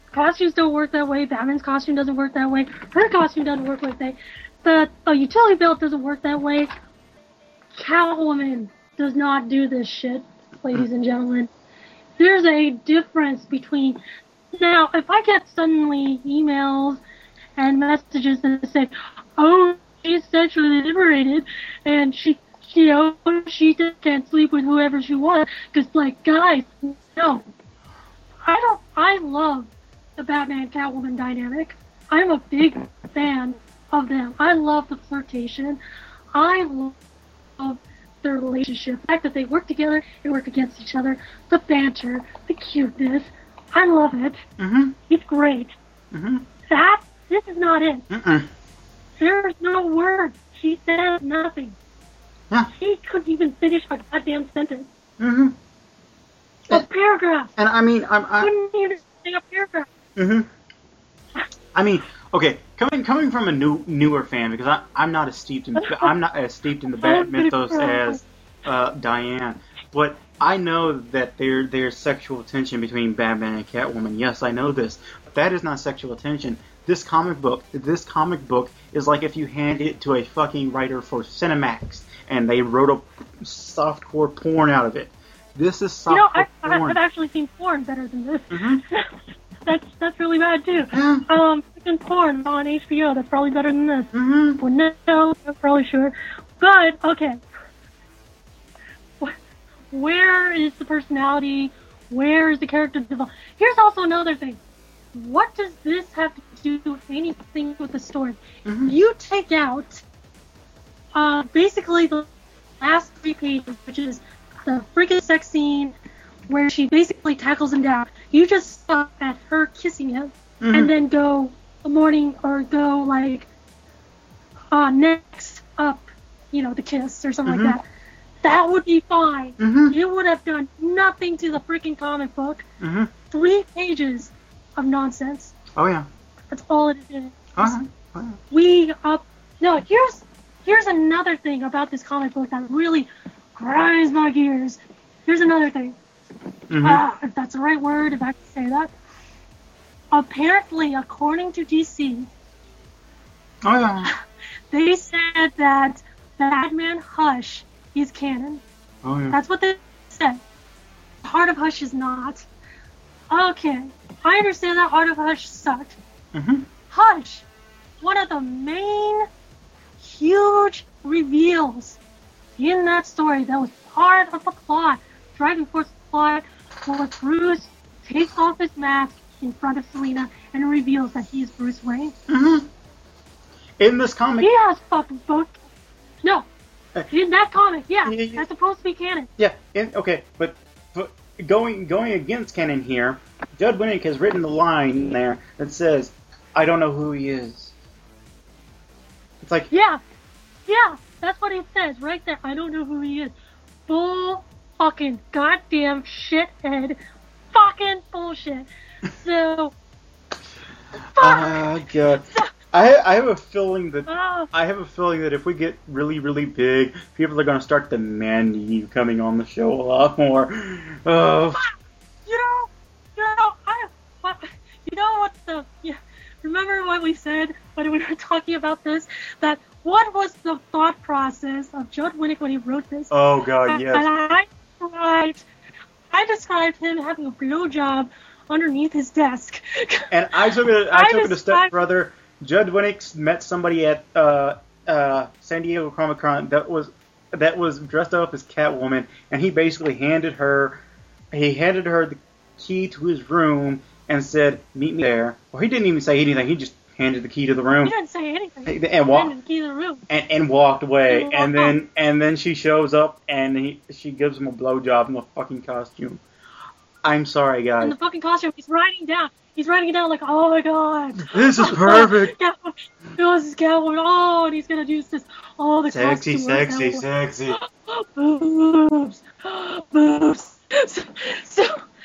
costumes don't work that way. Batman's costume doesn't work that way. Her costume doesn't work like that. The a utility belt doesn't work that way. Catwoman does not do this shit, ladies and gentlemen. There's a difference between... Now, if I get suddenly emails and messages that say, oh, she's sexually liberated, and she, you know, she just can't sleep with whoever she wants, because, like, guys, no. I don't... I love the Batman-Catwoman dynamic. I'm a big fan of them. I love the flirtation. I love their relationship. The fact that they work together, they work against each other, the banter, the cuteness. I love it. Mm-hmm. It's great. Mm-hmm. That, this is not it. Mm-mm. There's no words. She says nothing. Yeah. She couldn't even finish a goddamn sentence. Mm-hmm. A And, paragraph. and I mean, I'm... I, Couldn't even say a paragraph. mm-hmm. I mean, okay, coming coming from a new newer fan, because I, I'm not as steeped in I'm not as steeped in the Bat mythos as uh, Diane, but I know that there there's sexual tension between Batman and Catwoman. Yes, I know this, but that is not sexual tension. This comic book, this comic book is like if you hand it to a fucking writer for Cinemax and they wrote a softcore porn out of it. This is softcore You know, I, porn. I've actually seen porn better than this. Mm-hmm. that's that's really bad too. Yeah. Um, freaking porn on H B O. That's probably better than this. Mm-hmm. Well, no, I'm probably sure. But okay, where is the personality? Where is the character development? Here's also another thing. What does this have to do with anything with the story? Mm-hmm. You take out uh, basically the last three pages, which is the freaking sex scene where she basically tackles him down. You just stop at her kissing him, Mm-hmm. and then go the morning or go like uh, next up, you know, the kiss or something Mm-hmm. like that. That would be fine. Mm-hmm. You would have done nothing to the freaking comic book. Mm-hmm. Three pages of nonsense. Oh yeah. That's all it is. Uh-huh. Uh-huh. We up. No, here's here's another thing about this comic book that really grinds my gears. Here's another thing. Mm-hmm. Ah, if that's the right word, if I can say that. Apparently, according to D C, Oh yeah. they said that Batman Hush is canon. Oh yeah. That's what they said. Heart of Hush is not. Okay, I understand that Heart of Hush sucked. Mm-hmm. Hush, one of the main huge reveals in that story that was part of the plot, driving force of the plot, was Bruce takes off his mask in front of Selina and reveals that he's Bruce Wayne. Mm-hmm. In this comic, He has fucking both. No, Uh, in that comic, yeah, yeah, yeah. that's supposed to be canon. yeah. In, okay, but, but going going against canon here, Judd Winnick has written the line in there that says, "I don't know who he is." It's like, Yeah, yeah, that's what it says right there. I don't know who he is. Bull fucking goddamn shithead. Fucking bullshit. So, fuck. oh god. I I have a feeling that Oh, I have a feeling that if we get really really big, people are going to start demanding you coming on the show a lot more. Oh. you know, you know, I, what, you know what the, yeah, remember what we said when we were talking about this? That what was the thought process of Judd Winnick when he wrote this? Oh god, And yes. I described, I described him having a blowjob underneath his desk. And I took it. I, I took it a just- step I- further. Judd Winnick met somebody at uh, uh, San Diego Comic Con that was that was dressed up as Catwoman, and he basically handed her he handed her the key to his room and said, "Meet me there." Well, he didn't even say anything. He just handed the key to the room He didn't say anything. and He walked handed the key to the room. and, and walked away. And And walked then and then she shows up and he, she gives him a blowjob in the fucking costume. I'm sorry, In guys. the fucking costume, he's writing down. He's writing it down like, oh my god. This is perfect. Catwoman. This is Catwoman. Oh, and he's gonna use this. Oh, the Sexy, costume works sexy, out. sexy. Boobs. Boobs. So, so,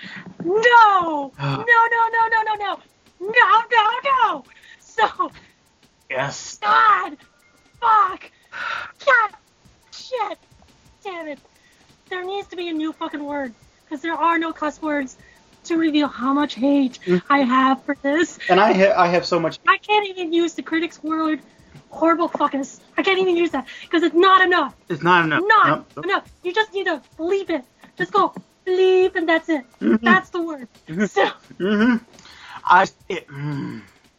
no. No, no, no, no, no, no. No, no, no. So, Yes. God. Fuck. God. Shit. Damn it. There needs to be a new fucking word. Because there are no cuss words to reveal how much hate I have for this. And I ha- I have so much. I can't even use the critics' word, horrible fuckus. I can't even use that because it's not enough. It's not enough. Not Nope, nope. enough. You just need to believe it. Just go believe, and that's it. Mm-hmm. That's the word. So, Mm-hmm. I it, mm.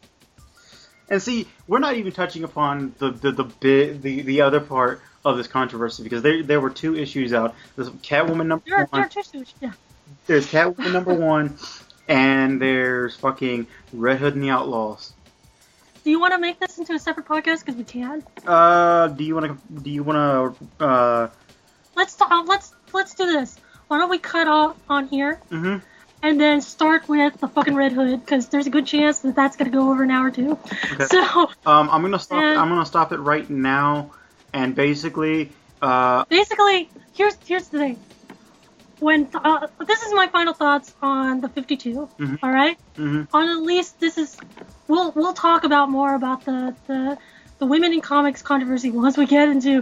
And see, we're not even touching upon the the the bit the, the other part of this controversy because there there were two issues out. There's Catwoman number there, there one. are two suits. Yeah. There's Catwoman number one, and there's fucking Red Hood and the Outlaws. Do you want to make this into a separate podcast? Because we can. Uh, do you want to? Do you want to? Uh. Let's talk, let's let's do this. Why don't we cut off on here Mm-hmm. and then start with the fucking Red Hood because there's a good chance that that's gonna go over an hour too. Okay. So Um, I'm gonna stop. And- I'm gonna stop it right now, and basically, uh, basically, here's here's the thing. When uh, this is my final thoughts on the fifty-two. Mhm. All right. mhm. On at least this is we'll we'll talk about more about the the, the women in comics controversy once we get into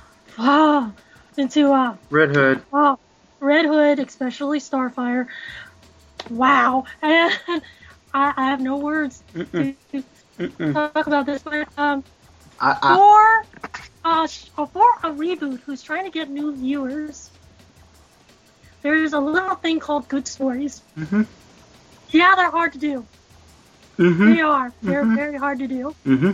uh, into uh Red Hood. oh, Red Hood, especially Starfire. Wow, and I, I have no words to, to Mm-mm. talk about this. But um, I, I, for uh sh- uh, for a reboot who's trying to get new viewers, there's a little thing called good stories. mhm. Yeah, they're hard to do. They Mhm. are. They're Mhm. very hard to do. Mhm.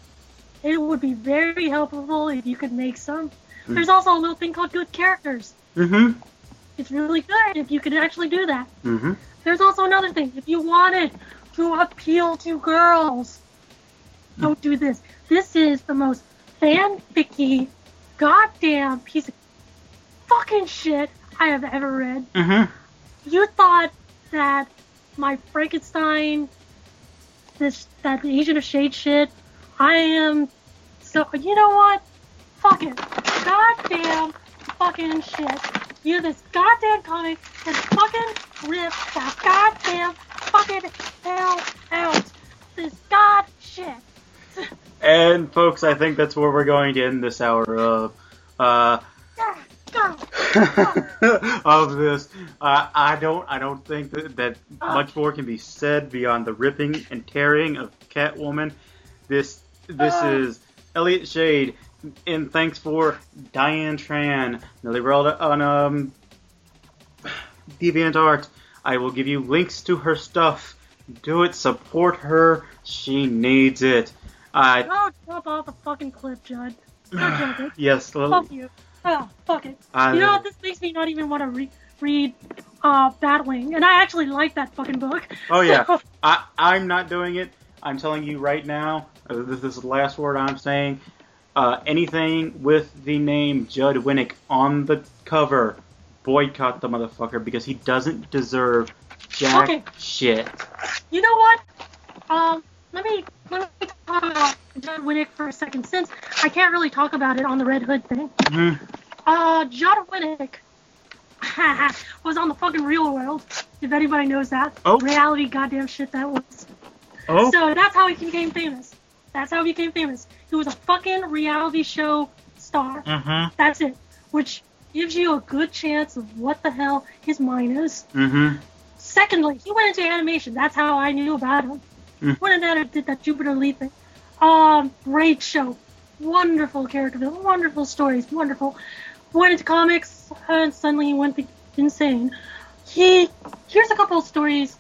It would be very helpful if you could make some. Mm. There's also a little thing called good characters. Mhm. It's really good if you could actually do that. Mhm. There's also another thing. If you wanted to appeal to girls, don't do this. This is the most fanficky, goddamn piece of fucking shit I have ever read. Mhm. You thought that my Frankenstein, this that Agent of Shade shit, I am so you know what? Fuck it. Goddamn fucking shit. You're this goddamn comic that fucking ripped that goddamn fucking hell out. This god shit. And folks, I think that's where we're going to end this hour of uh Yeah, go. of this. Uh, I don't I don't think that, that much more can be said beyond the ripping and tearing of Catwoman. This this Uh. is Elliot Shade, and thanks for Diane Tran, Nelly Relda on um DeviantArt. I will give you links to her stuff. Do it, support her. She needs it. I Oh, drop off the fucking clip, Judd. Don't jump it. yes. Fuck you. Oh, fuck it. I- you know what? This makes me not even want to re- read uh, Batwing, and I actually like that fucking book. Oh yeah, So, I I'm not doing it. I'm telling you right now. uh, This is the last word I'm saying. Uh, anything with the name Judd Winnick on the cover, boycott the motherfucker because he doesn't deserve jack Okay. shit. you know what? Um, let me let me talk about Judd Winnick for a second, since I can't really talk about it on the Red Hood thing. Mhm. Uh, Judd Winnick was on the fucking Real World, if anybody knows that. Oh. Reality goddamn shit that was. Oh. So that's how he became famous. That's how he became famous. He was a fucking reality show star. Mhm. That's it. Which gives you a good chance of what the hell his mind is. Mhm. Secondly, he went into animation. That's how I knew about him. Mm. Went in there and did that Jupiter Lee thing. Um, great show. Wonderful character, wonderful stories, wonderful. Went into comics, and suddenly he went insane. He, here's a couple of stories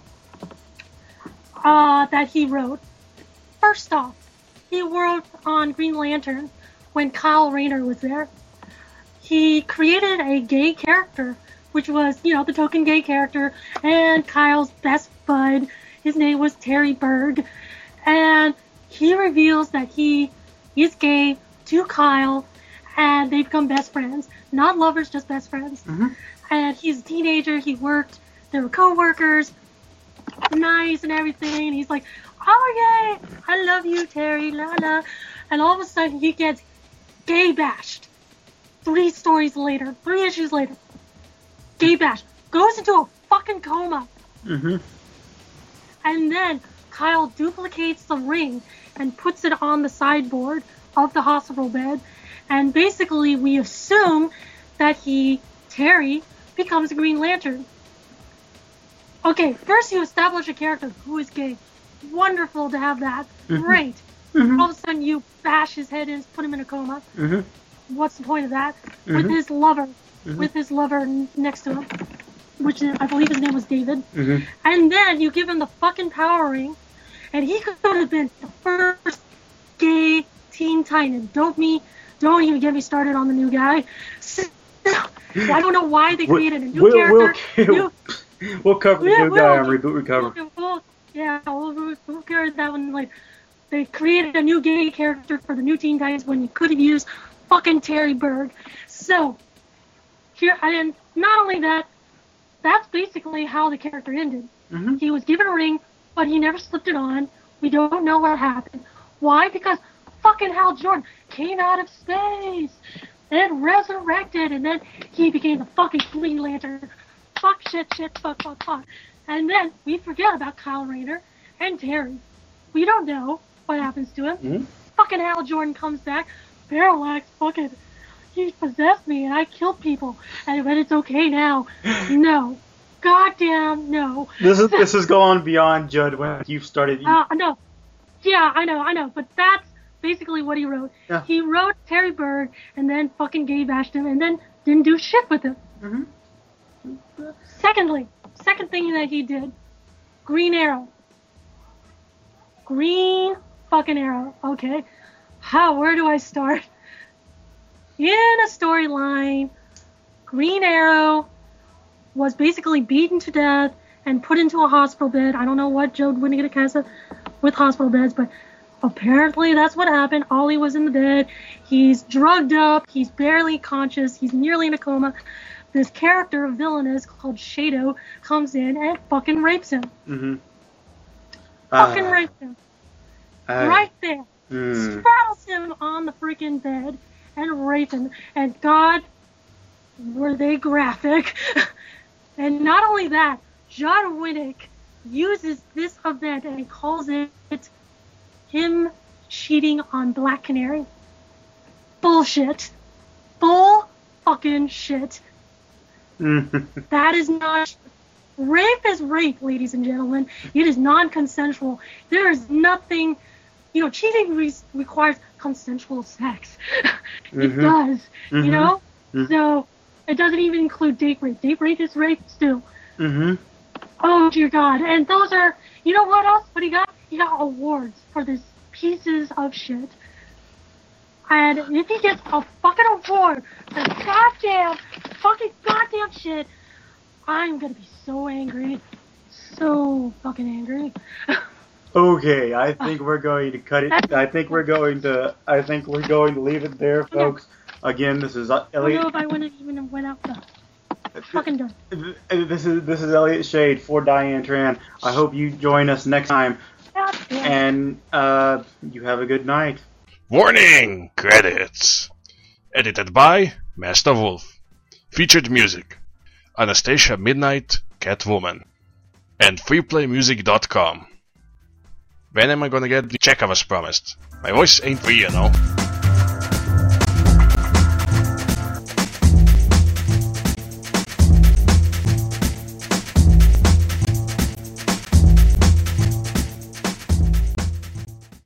uh, that he wrote. First off, he wrote on Green Lantern when Kyle Rayner was there. He created a gay character, which was, you know, the token gay character, and Kyle's best bud. His name was Terry Berg. And he reveals that he is gay to Kyle, and they become best friends. Not lovers, just best friends. Mhm. And he's a teenager, he worked, they were co-workers, nice and everything. He's like, oh yay, I love you, Terry, la la. And all of a sudden he gets gay bashed. Three stories later, three issues later. Gay bashed. Goes into a fucking coma. Mhm. And then Kyle duplicates the ring and puts it on the sideboard of the hospital bed. And basically we assume that he, Terry, becomes a Green Lantern. Okay, first you establish a character who is gay. Wonderful to have that. Mm-hmm. Great. Mm-hmm. All of a sudden you bash his head in, put him in a coma. Mm-hmm. What's the point of that? Mm-hmm. With his lover. Mm-hmm. With his lover n- next to him. Which is, I believe his name was David. Mm-hmm. And then you give him the fucking power ring. And he could have been the first gay Teen Titan. Don't me, don't even get me started on the new guy. So, I don't know why they created a new we'll, character. We'll, new, we'll cover the yeah, new we'll, guy on Reboot Recover. We'll, we'll, yeah, we'll, we'll, we'll carry that one later. They created a new gay character for the new Teen Titans when you could have used fucking Terry Berg. So, here, and not only that, that's basically how the character ended. Mm-hmm. He was given a ring, but he never slipped it on. We don't know what happened. Why? Because fucking Hal Jordan came out of space and resurrected, and then he became the fucking Green Lantern. Fuck, shit, shit, fuck, fuck, fuck. And then we forget about Kyle Rayner and Terry. We don't know what happens to him. Mm-hmm. Fucking Hal Jordan comes back. Parallax, fucking, he possessed me and I killed people. And but it's okay now. No. Goddamn no. This is this has gone beyond Judd when you've started. Uh, no. Yeah, I know, I know. But that's basically what he wrote. Yeah. He wrote Terry Berg and then fucking gay bashed him and then didn't do shit with him. Mm-hmm. Secondly, second thing that he did, Green Arrow. Green fucking Arrow. Okay. How, where do I start? In a storyline, Green Arrow was basically beaten to death and put into a hospital bed. I don't know what Joe Winnigan has with hospital beds, but apparently that's what happened. Ollie was in the bed. He's drugged up. He's barely conscious. He's nearly in a coma. This character, villainous, called Shado, comes in and fucking rapes him. Mm-hmm. Fucking uh, rapes him. uh, Right there. Mm. Straddles him on the freaking bed and rapes him. And God, were they graphic. And not only that, John Winnick uses this event and calls it him cheating on Black Canary. Bullshit. Bull fucking shit. That is not... Rape is rape, ladies and gentlemen. It is non-consensual. There is nothing... You know, cheating re- requires consensual sex. It Mm-hmm. does, Mm-hmm. you know? Mm-hmm. So, it doesn't even include date rape. Date rape is rape still. Mm-hmm. Oh, dear God. And those are... You know what else? What he got? He got awards for this pieces of shit. And if he gets a fucking award for goddamn, fucking goddamn shit, I'm gonna be so angry. So fucking angry. Okay, I think we're going to cut it. I think we're going to. I think we're going to leave it there, folks. Again, this is I don't know Elliot. if I wouldn't even went out the fucking done. This is this is Elliot Shade for Diane Tran. I hope you join us next time, God damn. and uh, you have a good night. Warning! Credits. Edited by Master Wolf. Featured music: Anastasia Midnight, Catwoman, and freeplay music dot com. When am I gonna get the check I was promised? My voice ain't free, you know.